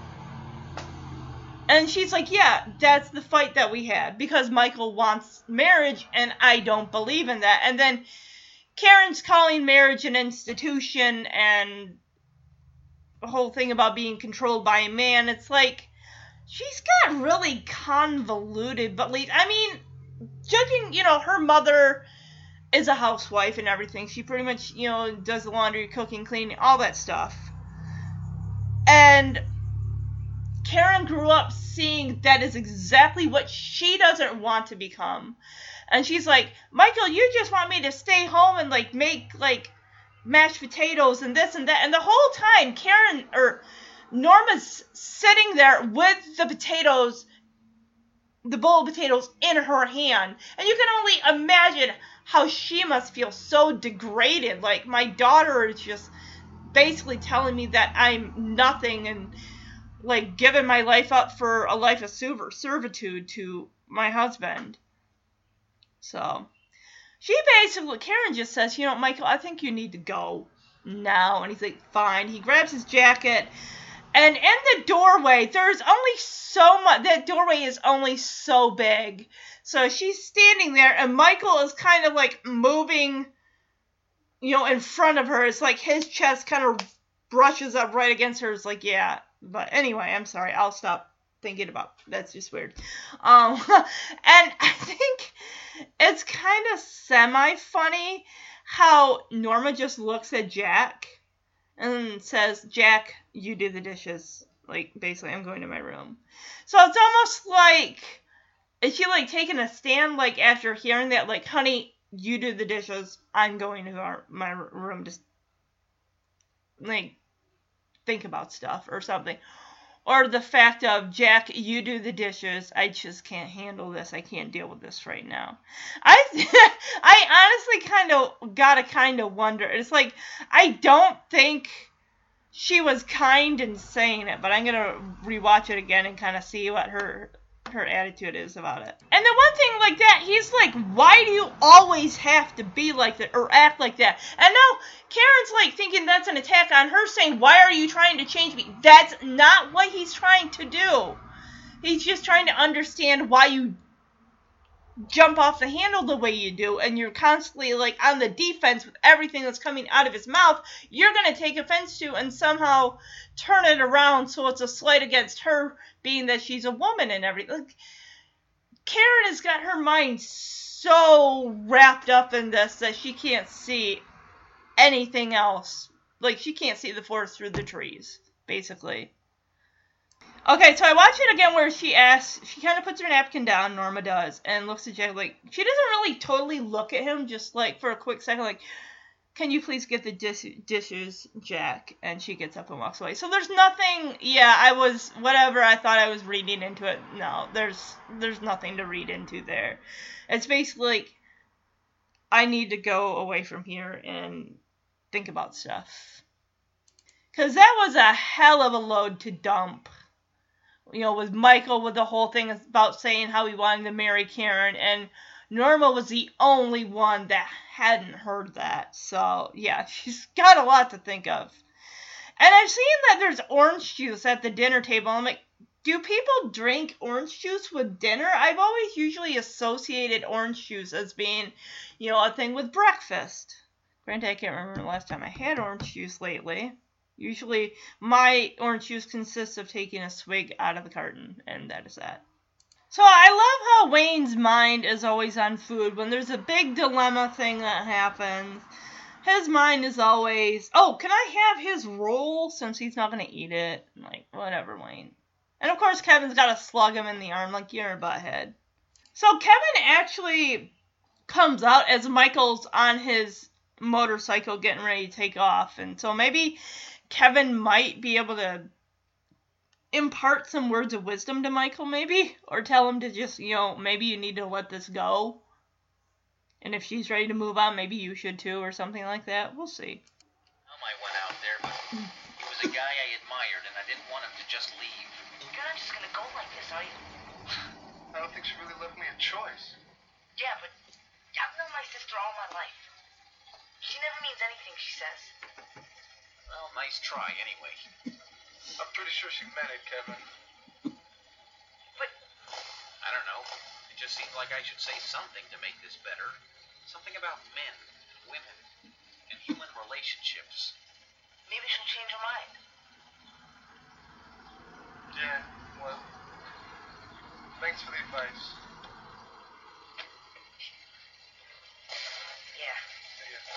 And she's like, yeah, that's the fight that we had because Michael wants marriage and I don't believe in that. And then Karen's calling marriage an institution and the whole thing about being controlled by a man. It's like, she's got really convoluted beliefs. I mean, judging, you know, her mother is a housewife and everything. She pretty much, you know, does the laundry, cooking, cleaning, all that stuff. And Karen grew up seeing that is exactly what she doesn't want to become. And she's like, Michael, you just want me to stay home and, like, make, like, mashed potatoes and this and that. And the whole time, Norma's sitting there with the potatoes, the bowl of potatoes in her hand. And you can only imagine how she must feel so degraded. Like, my daughter is just basically telling me that I'm nothing and, like, giving my life up for a life of servitude to my husband. So, Karen just says, Michael, I think you need to go now. And he's like, fine. He grabs his jacket. And in the doorway, there's only so much. That doorway is only so big. So she's standing there, and Michael is kind of like moving, in front of her. It's like his chest kind of brushes up right against her. It's like, yeah. But anyway, I'm sorry. I'll stop thinking about. That's just weird. And I think it's kind of semi-funny how Norma just looks at Jack and says, Jack, you do the dishes. Like, basically, I'm going to my room. So it's almost like, is she, like, taking a stand, like, after hearing that, like, honey, you do the dishes, I'm going to my room to, like, think about stuff or something. Or the fact of, Jack, you do the dishes, I just can't handle this, I can't deal with this right now. I honestly gotta wonder. It's like, I don't think she was kind in saying it, but I'm gonna rewatch it again and kind of see what her attitude is about it. And the one thing like that, he's like, why do you always have to be like that or act like that? And now Karen's like thinking that's an attack on her, saying, why are you trying to change me? That's not what he's trying to do. He's just trying to understand why you jump off the handle the way you do, and you're constantly like on the defense with everything that's coming out of his mouth. You're going to take offense to and somehow turn it around so it's a slight against her, being that she's a woman and everything. Like, Karen has got her mind so wrapped up in this that she can't see anything else. Like, she can't see the forest through the trees, basically. Okay, so I watch it again where she kind of puts her napkin down, Norma does, and looks at Jack, like, she doesn't really totally look at him, just, like, for a quick second, like, can you please get the dishes, Jack? And she gets up and walks away. So there's nothing, I thought I was reading into it. No, there's nothing to read into there. It's basically like, I need to go away from here and think about stuff. Because that was a hell of a load to dump. With Michael, with the whole thing about saying how he wanted to marry Karen, and Norma was the only one that hadn't heard that. So, yeah, she's got a lot to think of. And I've seen that there's orange juice at the dinner table. I'm like, do people drink orange juice with dinner? I've always usually associated orange juice as being, a thing with breakfast. Granted, I can't remember the last time I had orange juice lately. Usually, my orange juice consists of taking a swig out of the carton, and that is that. So I love how Wayne's mind is always on food. When there's a big dilemma thing that happens, his mind is always, oh, can I have his roll since he's not going to eat it? I'm like, whatever, Wayne. And of course, Kevin's got to slug him in the arm like you're a butthead. So Kevin actually comes out as Michael's on his motorcycle getting ready to take off. And so maybe Kevin might be able to impart some words of wisdom to Michael, maybe, or tell him to just, maybe you need to let this go, and if she's ready to move on, maybe you should too, or something like that. We'll see. Well, I went out there, but he was a guy I admired, and I didn't want him to just leave. You're not just gonna go like this, are you? I don't think she really left me a choice. Yeah, but I've known my sister all my life. She never means anything she says. Well, nice try, anyway. I'm pretty sure she meant it, Kevin. But I don't know. It just seemed like I should say something to make this better. Something about men, women, and human relationships. maybe she'll change her mind. Yeah, well, thanks for the advice. Yeah. See ya.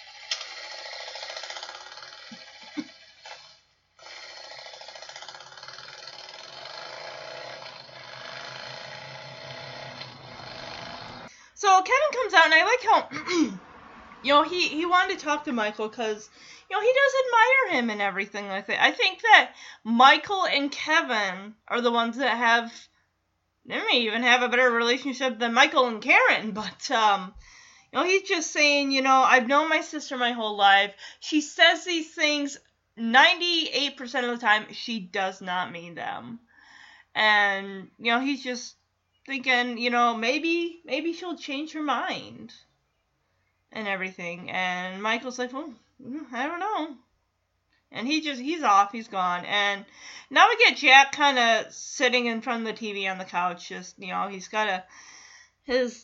So Kevin comes out, and I like how, he wanted to talk to Michael because, he does admire him and everything like that. I think that Michael and Kevin are the ones that have, they may even have a better relationship than Michael and Karen, but, he's just saying, I've known my sister my whole life. She says these things 98% of the time. She does not mean them. And, he's just thinking, maybe she'll change her mind and everything. And Michael's like, well, I don't know. And he's off, he's gone. And now we get Jack kind of sitting in front of the TV on the couch, just, he's got his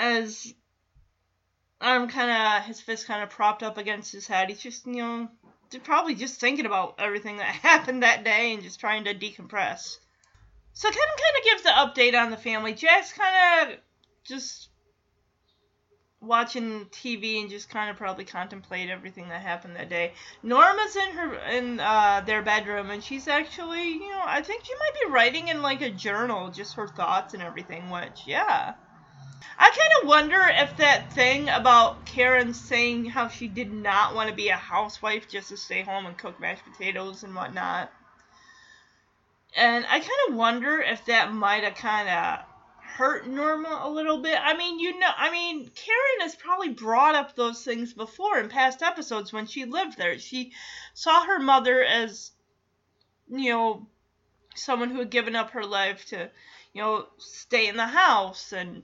fist kind of propped up against his head. He's just, probably just thinking about everything that happened that day and just trying to decompress. So Kevin kind of gives the update on the family. Jack's kind of just watching TV and just kind of probably contemplate everything that happened that day. Norma's in their bedroom, and she's actually, I think she might be writing in like a journal, just her thoughts and everything, which, yeah. I kind of wonder if that thing about Karen saying how she did not want to be a housewife just to stay home and cook mashed potatoes and whatnot. And I kind of wonder if that might have kind of hurt Norma a little bit. Karen has probably brought up those things before in past episodes when she lived there. She saw her mother as, someone who had given up her life to, stay in the house and,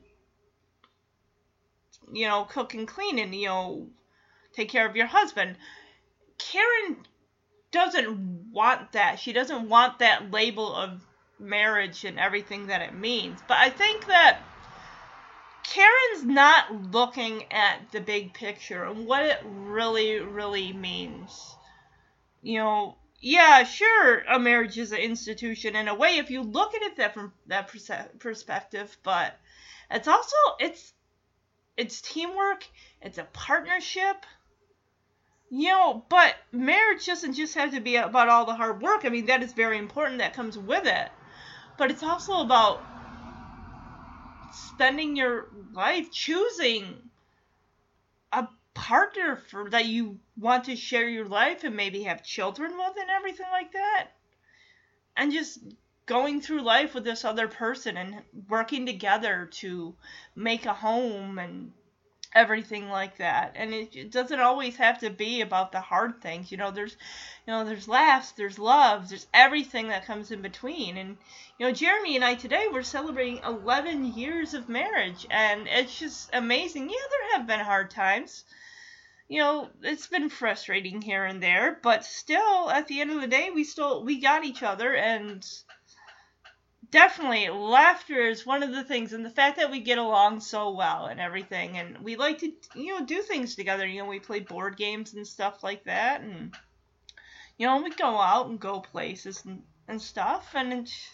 cook and clean and, take care of your husband. Karen doesn't want that. She doesn't want that label of marriage and everything that it means. But I think that Karen's not looking at the big picture and what it really, really means. Yeah, sure, a marriage is an institution in a way if you look at it from that perspective, but it's also, it's teamwork, it's a partnership, but marriage doesn't just have to be about all the hard work. I mean, that is very important, that comes with it, but it's also about spending your life choosing a partner that you want to share your life and maybe have children with and everything like that, and just going through life with this other person and working together to make a home and everything like that. And it doesn't always have to be about the hard things. There's laughs, there's loves, there's everything that comes in between. And Jeremy and I today we're celebrating 11 years of marriage, and it's just amazing. Yeah, there have been hard times. It's been frustrating here and there, but still, at the end of the day, we got each other, and definitely laughter is one of the things, and the fact that we get along so well and everything, and we like to, do things together. We play board games and stuff like that, and, we go out and go places and stuff, and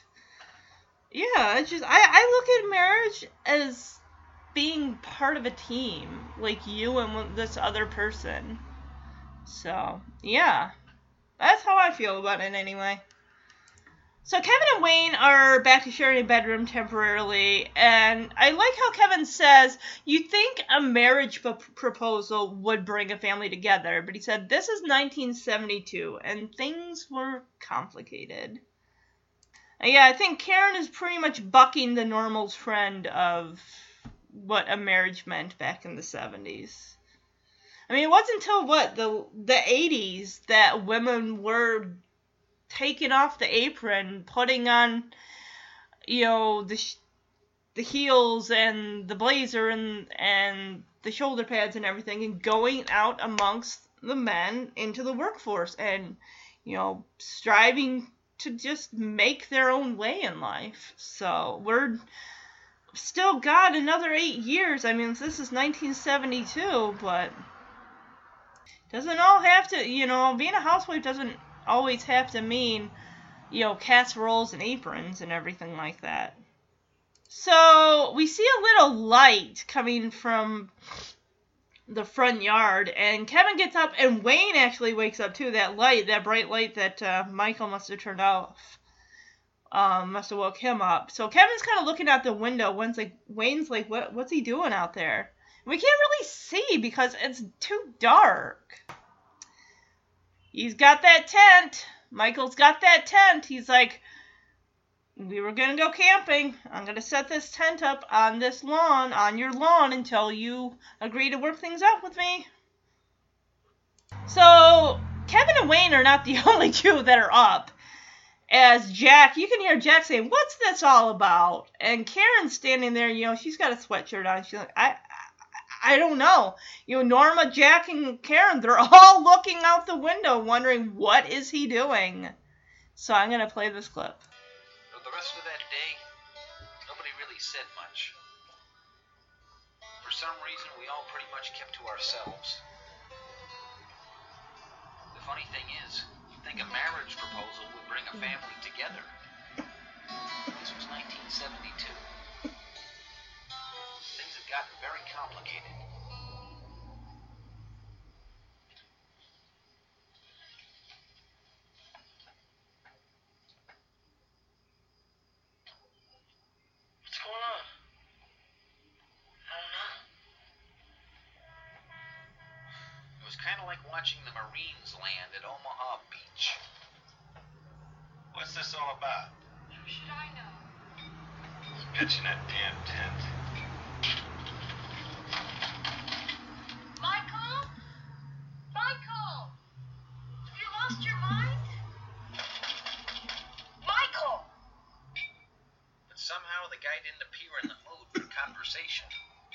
it's just, I look at marriage as being part of a team, like you and this other person. So, yeah, that's how I feel about it anyway. So Kevin and Wayne are back to sharing a bedroom temporarily, and I like how Kevin says, you think a marriage proposal would bring a family together, but he said, this is 1972, and things were complicated. And yeah, I think Karen is pretty much bucking the normal trend of what a marriage meant back in the 70s. I mean, it wasn't until, the 80s that women were taking off the apron, putting on, the heels and the blazer and the shoulder pads and everything, and going out amongst the men into the workforce and, striving to just make their own way in life. So we're still got another 8 years. I mean, this is 1972, but doesn't all have to, being a housewife doesn't always have to mean, casseroles and aprons and everything like that. So we see a little light coming from the front yard, and Kevin gets up, and Wayne actually wakes up too. That bright light that Michael must have turned off, must have woke him up. So Kevin's kind of looking out the window. Wayne's like, what's he doing out there? We can't really see because it's too dark. He's got that tent. Michael's got that tent. He's like, we were going to go camping. I'm going to set this tent up on this lawn, on your lawn, until you agree to work things out with me. So, Kevin and Wayne are not the only two that are up. As Jack, you can hear Jack saying, "What's this all about?" And Karen's standing there, she's got a sweatshirt on. She's like, I don't know. Norma, Jack, and Karen, they're all looking out the window wondering, what is he doing? So I'm going to play this clip. The rest of that day, nobody really said much. For some reason, we all pretty much kept to ourselves. The funny thing is, you'd think a marriage proposal would bring a family together. This was 1972. Things had gotten very complicated. What's going on? I don't know. It was kind of like watching the Marines land at Omaha Beach. What's this all about? How should I know? Who's pitching that damn tent? Michael? Michael! Have you lost your mind? Michael! But somehow the guy didn't appear in the mood for conversation.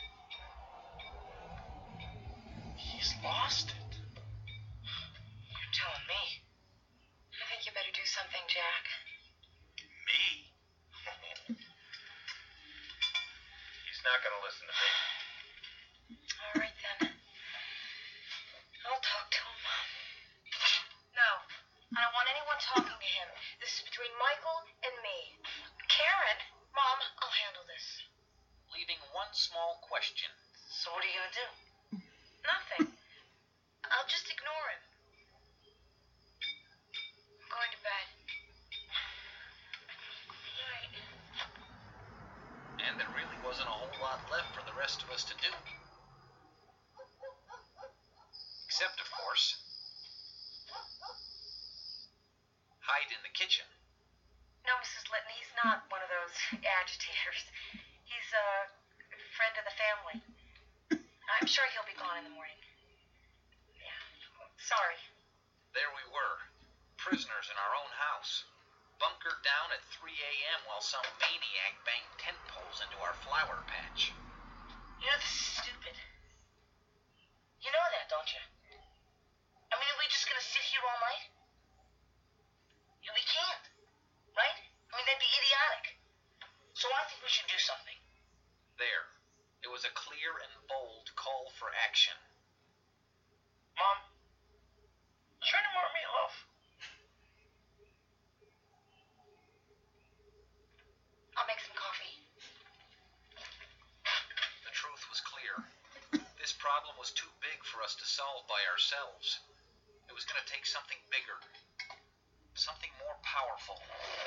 He's lost it. You're telling me. I think you better do something, Jack. Me? He's not gonna listen to me. All right, then. I'll talk to him. No, I don't want anyone talking to him. This is between Michael and me. Karen, Mom, I'll handle this. Leaving one small question. So what are you gonna do? Nothing. I'll just ignore him. I'm going to bed. Good night. And there really wasn't a whole lot left for the rest of us to do. Except, of course, hide in the kitchen. No, Mrs. Litton, he's not one of those agitators. He's a friend of the family. I'm sure he'll be gone in the morning. Yeah, sorry. There we were, prisoners in our own house, bunkered down at 3 a.m. while some maniac banged tent poles into our flower patch. You know, this is stupid. You know that, don't you? I mean, are we just gonna sit here all night? We can't, right? I mean, that'd be idiotic. So I think we should do something. There. It was a clear and bold call for action. Mom, try to more meatloaf. I'll make some coffee. The truth was clear. This problem was too big for us to solve by ourselves. It was going to take something bigger. Something more powerful.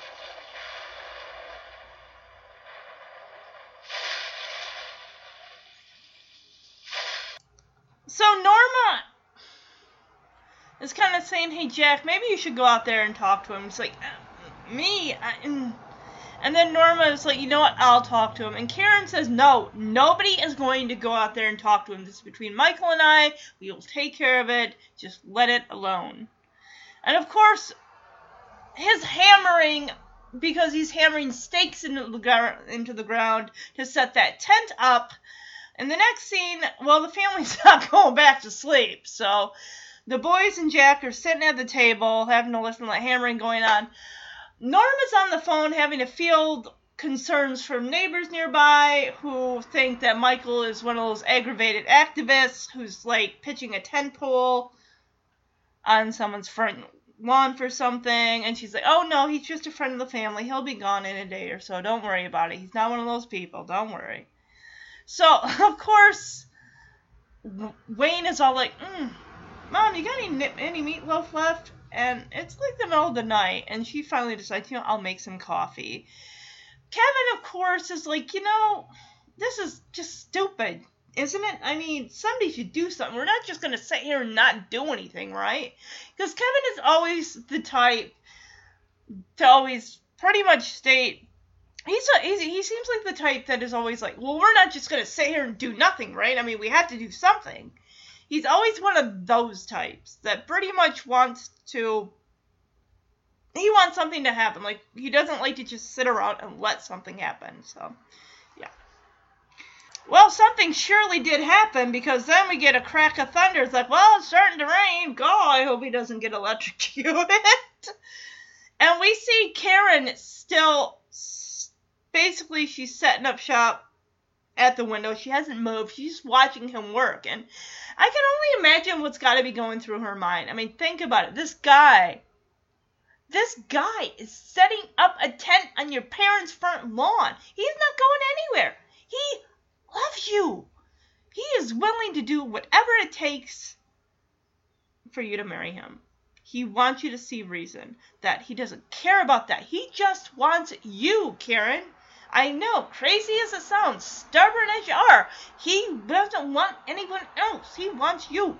So Norma is kind of saying, "Hey Jack, maybe you should go out there and talk to him." It's like, me? And then Norma is like, "You know what, I'll talk to him." And Karen says, "No, nobody is going to go out there and talk to him. This is between Michael and I. We will take care of it. Just let it alone." And of course, his hammering, because he's hammering stakes into the ground to set that tent up. In the next scene, well, the family's not going back to sleep. So the boys and Jack are sitting at the table, having to listen to the hammering going on. Norma's on the phone having to field concerns from neighbors nearby who think that Michael is one of those aggravated activists who's like pitching a tent pole on someone's front lawn for something. And she's like, "Oh no, he's just a friend of the family. He'll be gone in a day or so. Don't worry about it. He's not one of those people. Don't worry." So, of course, Wayne is all like, "Mom, you got any meatloaf left?" And it's like the middle of the night, and she finally decides, I'll make some coffee. Kevin, of course, is like, this is just stupid, isn't it? I mean, somebody should do something. We're not just going to sit here and not do anything, right? Because Kevin is always the type to always pretty much state he seems like the type that is always like, well, we're not just going to sit here and do nothing, right? I mean, we have to do something. He's always one of those types that pretty much wants something to happen. Like, he doesn't like to just sit around and let something happen. So, yeah. Well, something surely did happen, because then we get a crack of thunder. It's like, well, it's starting to rain. God, I hope he doesn't get electrocuted. And we see Karen still, basically, she's setting up shop at the window. She hasn't moved. She's just watching him work. And I can only imagine what's got to be going through her mind. I mean, think about it. This guy is setting up a tent on your parents' front lawn. He's not going anywhere. He loves you. He is willing to do whatever it takes for you to marry him. He wants you to see reason that he doesn't care about that. He just wants you, Karen. I know, crazy as it sounds, stubborn as you are, he doesn't want anyone else. He wants you.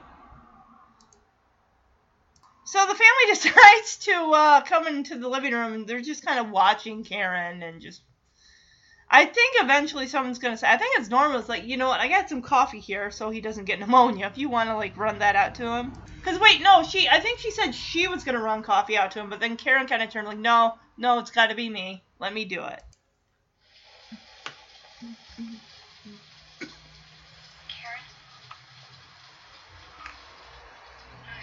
So the family decides to come into the living room, and they're just kind of watching Karen, and just, I think eventually someone's going to say, I think it's Norma's like, you know what, I got some coffee here so he doesn't get pneumonia, if you want to, like, run that out to him. Because, wait, no, I think she said she was going to run coffee out to him, but then Karen kind of turned like, no, it's got to be me. Let me do it. Karen? Hi.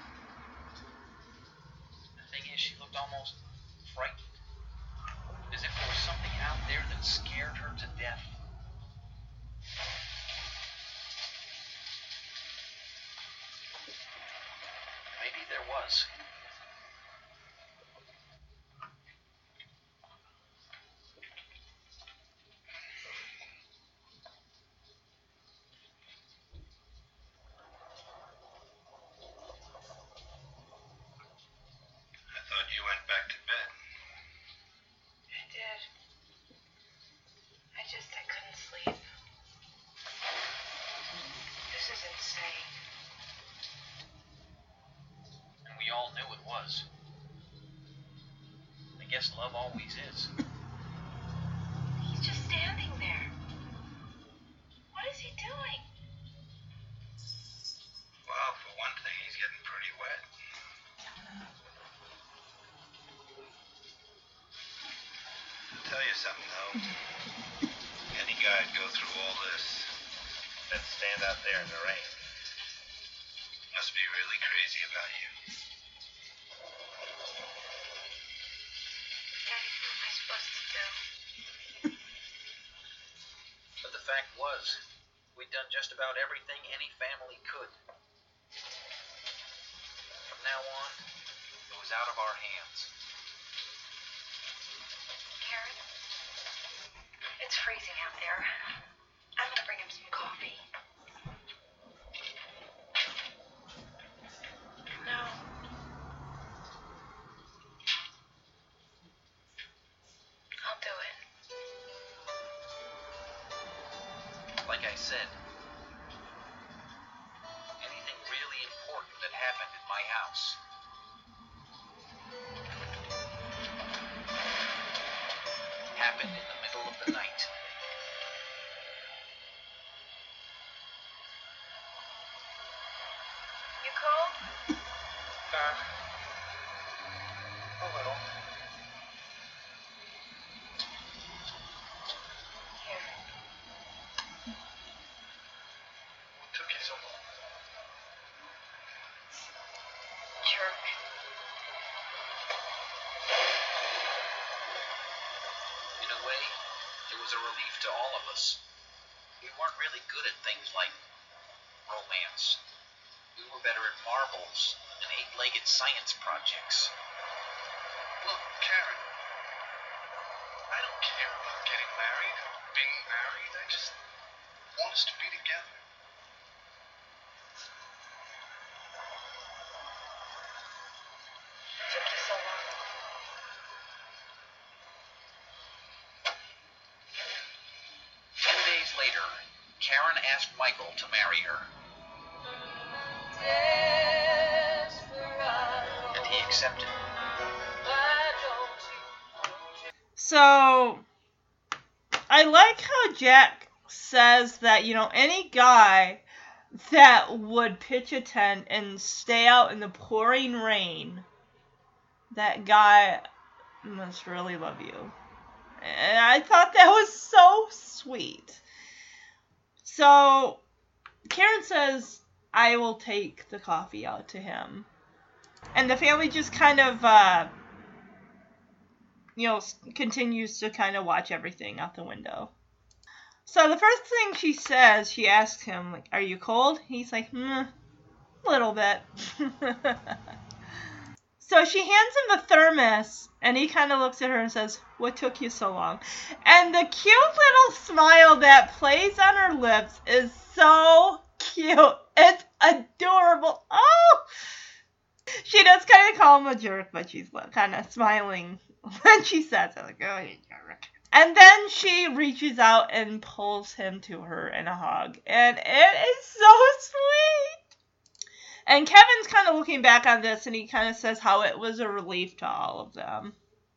The thing is, she looked almost frightened. As if there was something out there that scared her to death. Maybe there was. I thought you went back to bed. I did. I couldn't sleep. This is insane. And we all knew it was. I guess love always is. He's just standing there. What is he doing? Well, for one thing, he's getting pretty wet. I'll tell you something, though. Any guy'd go through all this, then stand out there in the rain. Must be really crazy about you. Daddy, what am I supposed to do? But the fact was, we'd done just about everything any family could. From now on, it was out of our hands. Karen? It's freezing out there. I'm gonna bring him some coffee. No. I'll do it. Like I said, anything really important that happened in my house happened in the middle of the night. You cold? A little. Here. What took you so long? Jerk. In a way, it was a relief to all of us. We weren't really good at things like romance. We were better at marbles and eight-legged science projects. Look, Karen, I don't care about getting married or being married. I just want us to be together. It took you so long. 2 days later, Karen asked Michael to marry her, and he accepted. So, I like how Jack says that, any guy that would pitch a tent and stay out in the pouring rain, that guy must really love you. And I thought that was so sweet. So, Karen says, I will take the coffee out to him. And the family just kind of, continues to kind of watch everything out the window. So the first thing she asks him, like, are you cold? He's like, a little bit. So she hands him the thermos, and he kind of looks at her and says, what took you so long? And the cute little smile that plays on her lips is so cute. It's adorable. Oh! She does kind of call him a jerk, but she's kind of smiling when she says it, like, oh, you jerk. And then she reaches out and pulls him to her in a hug. And it is so sweet. And Kevin's kind of looking back on this, and he kind of says how it was a relief to all of them.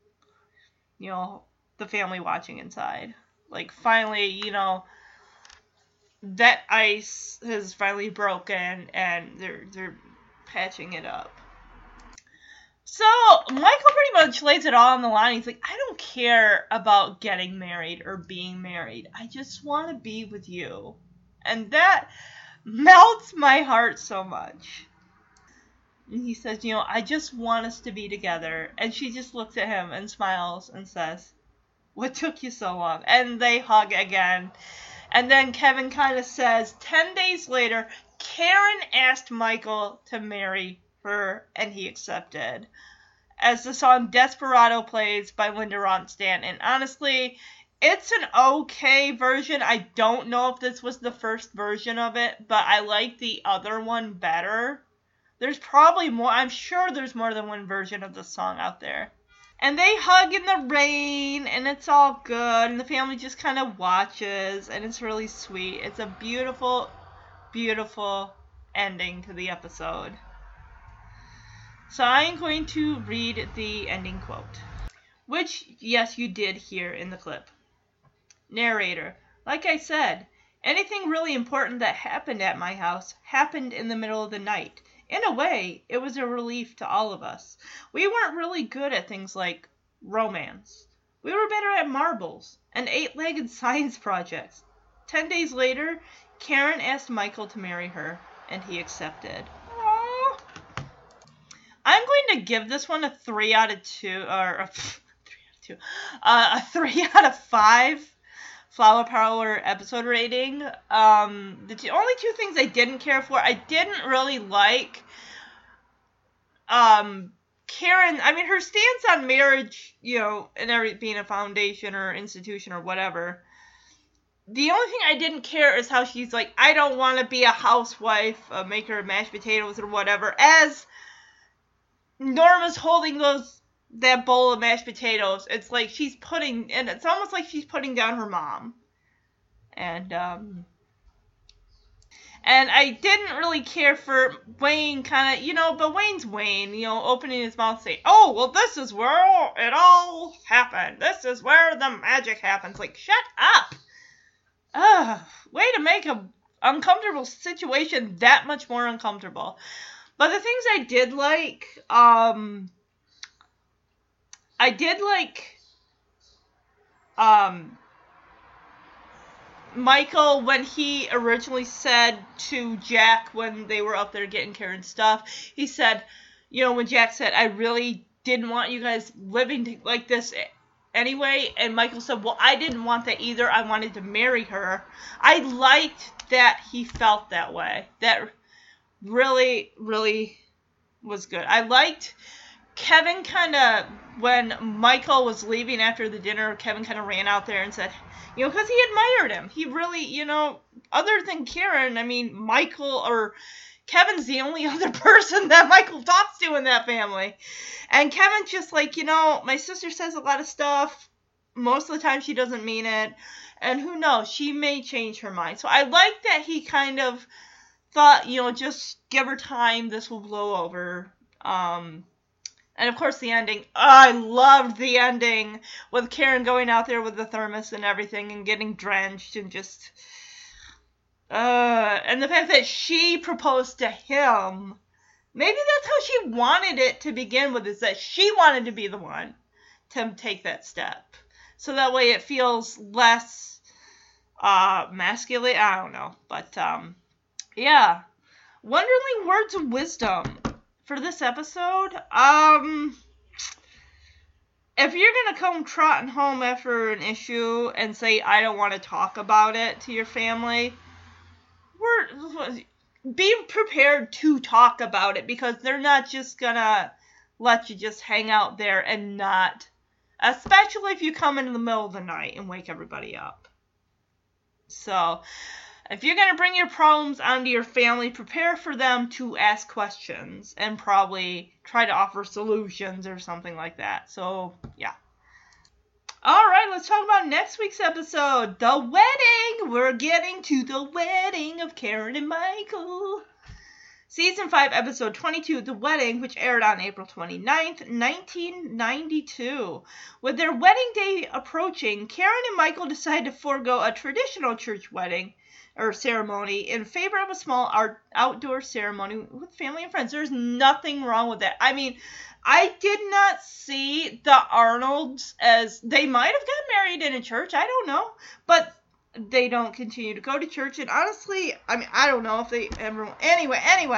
The family watching inside. Like, finally, that ice has finally broken, and they're patching it up. So, Michael pretty much lays it all on the line. He's like, I don't care about getting married or being married. I just want to be with you. And that melts my heart so much. And he says, I just want us to be together. And she just looks at him and smiles and says, what took you so long? And they hug again. And then Kevin kind of says, 10 days later, Karen asked Michael to marry her, and he accepted. As the song Desperado plays by Linda Ronstadt, and honestly, it's an okay version. I don't know if this was the first version of it, but I like the other one better. There's probably more. I'm sure there's more than one version of the song out there. And they hug in the rain, and it's all good, and the family just kind of watches, and it's really sweet. It's a beautiful, beautiful ending to the episode. So I'm going to read the ending quote, which, yes, you did hear in the clip. Narrator, like I said, anything really important that happened at my house happened in the middle of the night. In a way, it was a relief to all of us. We weren't really good at things like romance. We were better at marbles and 8-legged science projects. 10 days later, Karen asked Michael to marry her, and he accepted. Aww. I'm going to give this one a 3 out of 2, or a 3 out of 5 Flower Power episode rating. The only two things I didn't care for, I didn't really like Karen. I mean, her stance on marriage, and being a foundation or institution or whatever. The only thing I didn't care is how she's like, I don't want to be a housewife, a maker of mashed potatoes or whatever, as Norma's holding that bowl of mashed potatoes. It's like it's almost like she's putting down her mom. And I didn't really care for Wayne but Wayne's Wayne, opening his mouth saying, oh, well, this is where it all happened. This is where the magic happens. Like, shut up. Way to make a uncomfortable situation that much more uncomfortable. But the things I did like, Michael, when he originally said to Jack when they were up there getting Karen's stuff, he said, when Jack said, I really didn't want you guys living like this anyway, and Michael said, well, I didn't want that either. I wanted to marry her. I liked that he felt that way. That really, really was good. I liked Kevin when Michael was leaving after the dinner, Kevin kind of ran out there and said, because he admired him. He really, other than Karen, I mean, Michael or Kevin's the only other person that Michael talks to in that family. And Kevin's just like, my sister says a lot of stuff. Most of the time she doesn't mean it. And who knows, she may change her mind. So I like that he kind of thought, just give her time, this will blow over. And And of course the ending. I loved the ending with Karen going out there with the thermos and everything and getting drenched and just... and the fact that she proposed to him. Maybe that's how she wanted it to begin with, is that she wanted to be the one to take that step. So that way it feels less masculine. I don't know. But, yeah. Wonderly words of wisdom for this episode. If you're going to come trotting home after an issue and say, I don't want to talk about it to your family, be prepared to talk about it, because they're not just gonna let you just hang out there and not, especially if you come in the middle of the night and wake everybody up. So, if you're gonna bring your problems onto your family, prepare for them to ask questions and probably try to offer solutions or something like that. So, yeah. Alright, let's talk about next week's episode, The Wedding! We're getting to the wedding of Karen and Michael. Season 5, Episode 22, The Wedding, which aired on April 29th, 1992. With their wedding day approaching, Karen and Michael decide to forego a traditional church wedding or ceremony in favor of a small outdoor ceremony with family and friends. There's nothing wrong with that. I mean, I did not see the Arnolds as, they might have got married in a church, I don't know, but they don't continue to go to church, and honestly, I mean, I don't know if they ever, anyway,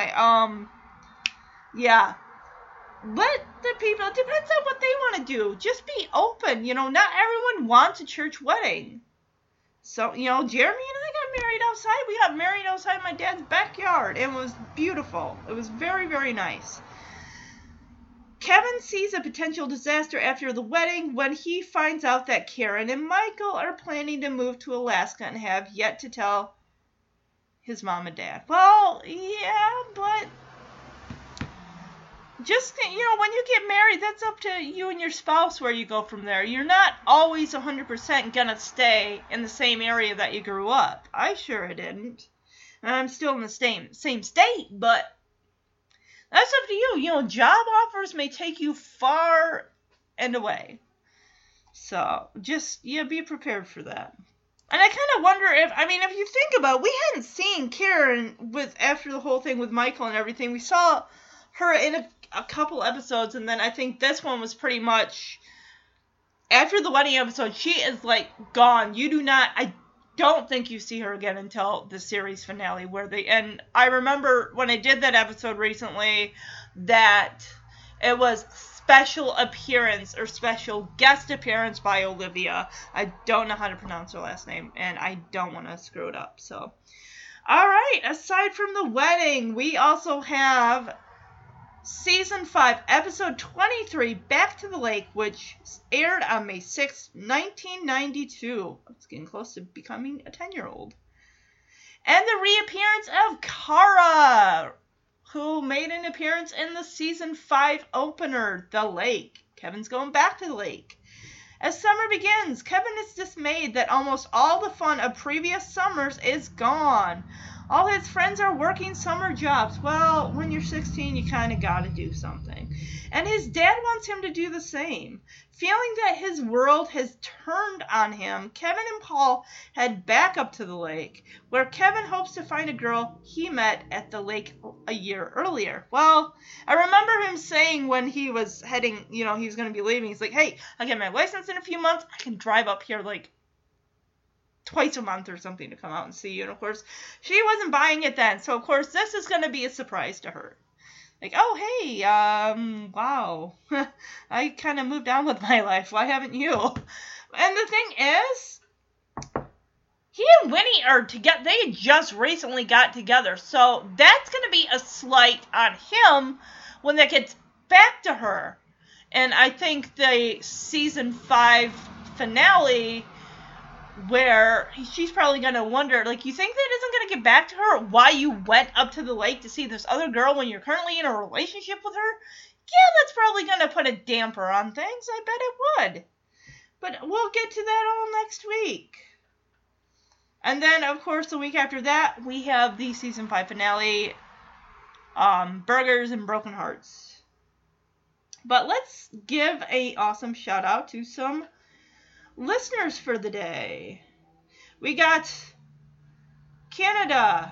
yeah, let the people, it depends on what they want to do, just be open, not everyone wants a church wedding. So, Jeremy and I got married outside. We got married outside my dad's backyard. It was beautiful. It was very, very nice. Kevin sees a potential disaster after the wedding when he finds out that Karen and Michael are planning to move to Alaska and have yet to tell his mom and dad. Well, yeah, but just, when you get married, that's up to you and your spouse where you go from there. You're not always 100% gonna stay in the same area that you grew up. I sure didn't. And I'm still in the same state, but that's up to you. Job offers may take you far and away. So, just, be prepared for that. And I kind of wonder if you think about it, we hadn't seen Karen after the whole thing with Michael and everything. We saw her in a couple episodes, and then I think this one was pretty much, after the wedding episode, she is, gone. I don't think you see her again until the series finale, and I remember when I did that episode recently that it was special appearance or special guest appearance by Olivia. I don't know how to pronounce her last name, and I don't want to screw it up. So, alright, aside from the wedding, we also have Season 5, Episode 23, Back to the Lake, which aired on May 6th, 1992. It's getting close to becoming a 10-year-old. And the reappearance of Kara, who made an appearance in the Season 5 opener, The Lake. Kevin's going back to the lake. As summer begins, Kevin is dismayed that almost all the fun of previous summers is gone. All his friends are working summer jobs. Well, when you're 16, you kind of got to do something. And his dad wants him to do the same. Feeling that his world has turned on him, Kevin and Paul head back up to the lake, where Kevin hopes to find a girl he met at the lake a year earlier. Well, I remember him saying when he was heading, he was going to be leaving, he's like, hey, I get my license in a few months. I can drive up here twice a month or something to come out and see you. And of course, she wasn't buying it then. So of course, this is going to be a surprise to her. Oh, hey, wow. I kind of moved on with my life. Why haven't you? And the thing is, he and Winnie are together. They just recently got together. So that's going to be a slight on him when that gets back to her. And I think the Season 5 finale, where she's probably going to wonder, you think that isn't going to get back to her why you went up to the lake to see this other girl when you're currently in a relationship with her? Yeah, that's probably going to put a damper on things. I bet it would. But we'll get to that all next week. And then, of course, the week after that, we have the Season 5 finale, Burgers and Broken Hearts. But let's give a awesome shout out to some listeners for the day. We got Canada,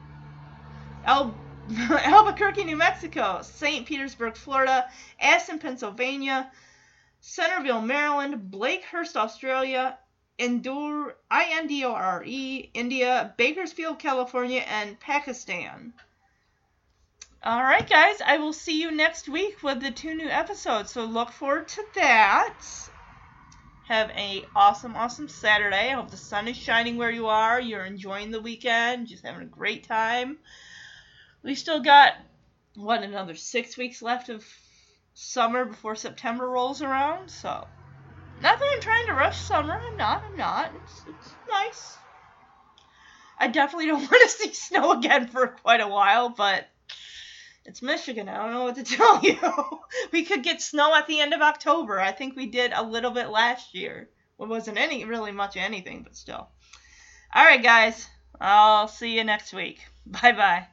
Albuquerque, New Mexico, St. Petersburg, Florida, Aston, Pennsylvania, Centerville, Maryland, Blakehurst, Australia, Indore, India, Bakersfield, California, and Pakistan. Alright guys, I will see you next week with the 2 new episodes, so look forward to that. Have a awesome Saturday. I hope the sun is shining where you are. You're enjoying the weekend, just having a great time. We still got, another 6 weeks left of summer before September rolls around, so not that I'm trying to rush summer. I'm not. It's nice. I definitely don't want to see snow again for quite a while, but it's Michigan. I don't know what to tell you. We could get snow at the end of October. I think we did a little bit last year. It wasn't really much of anything, but still. All right, guys. I'll see you next week. Bye-bye.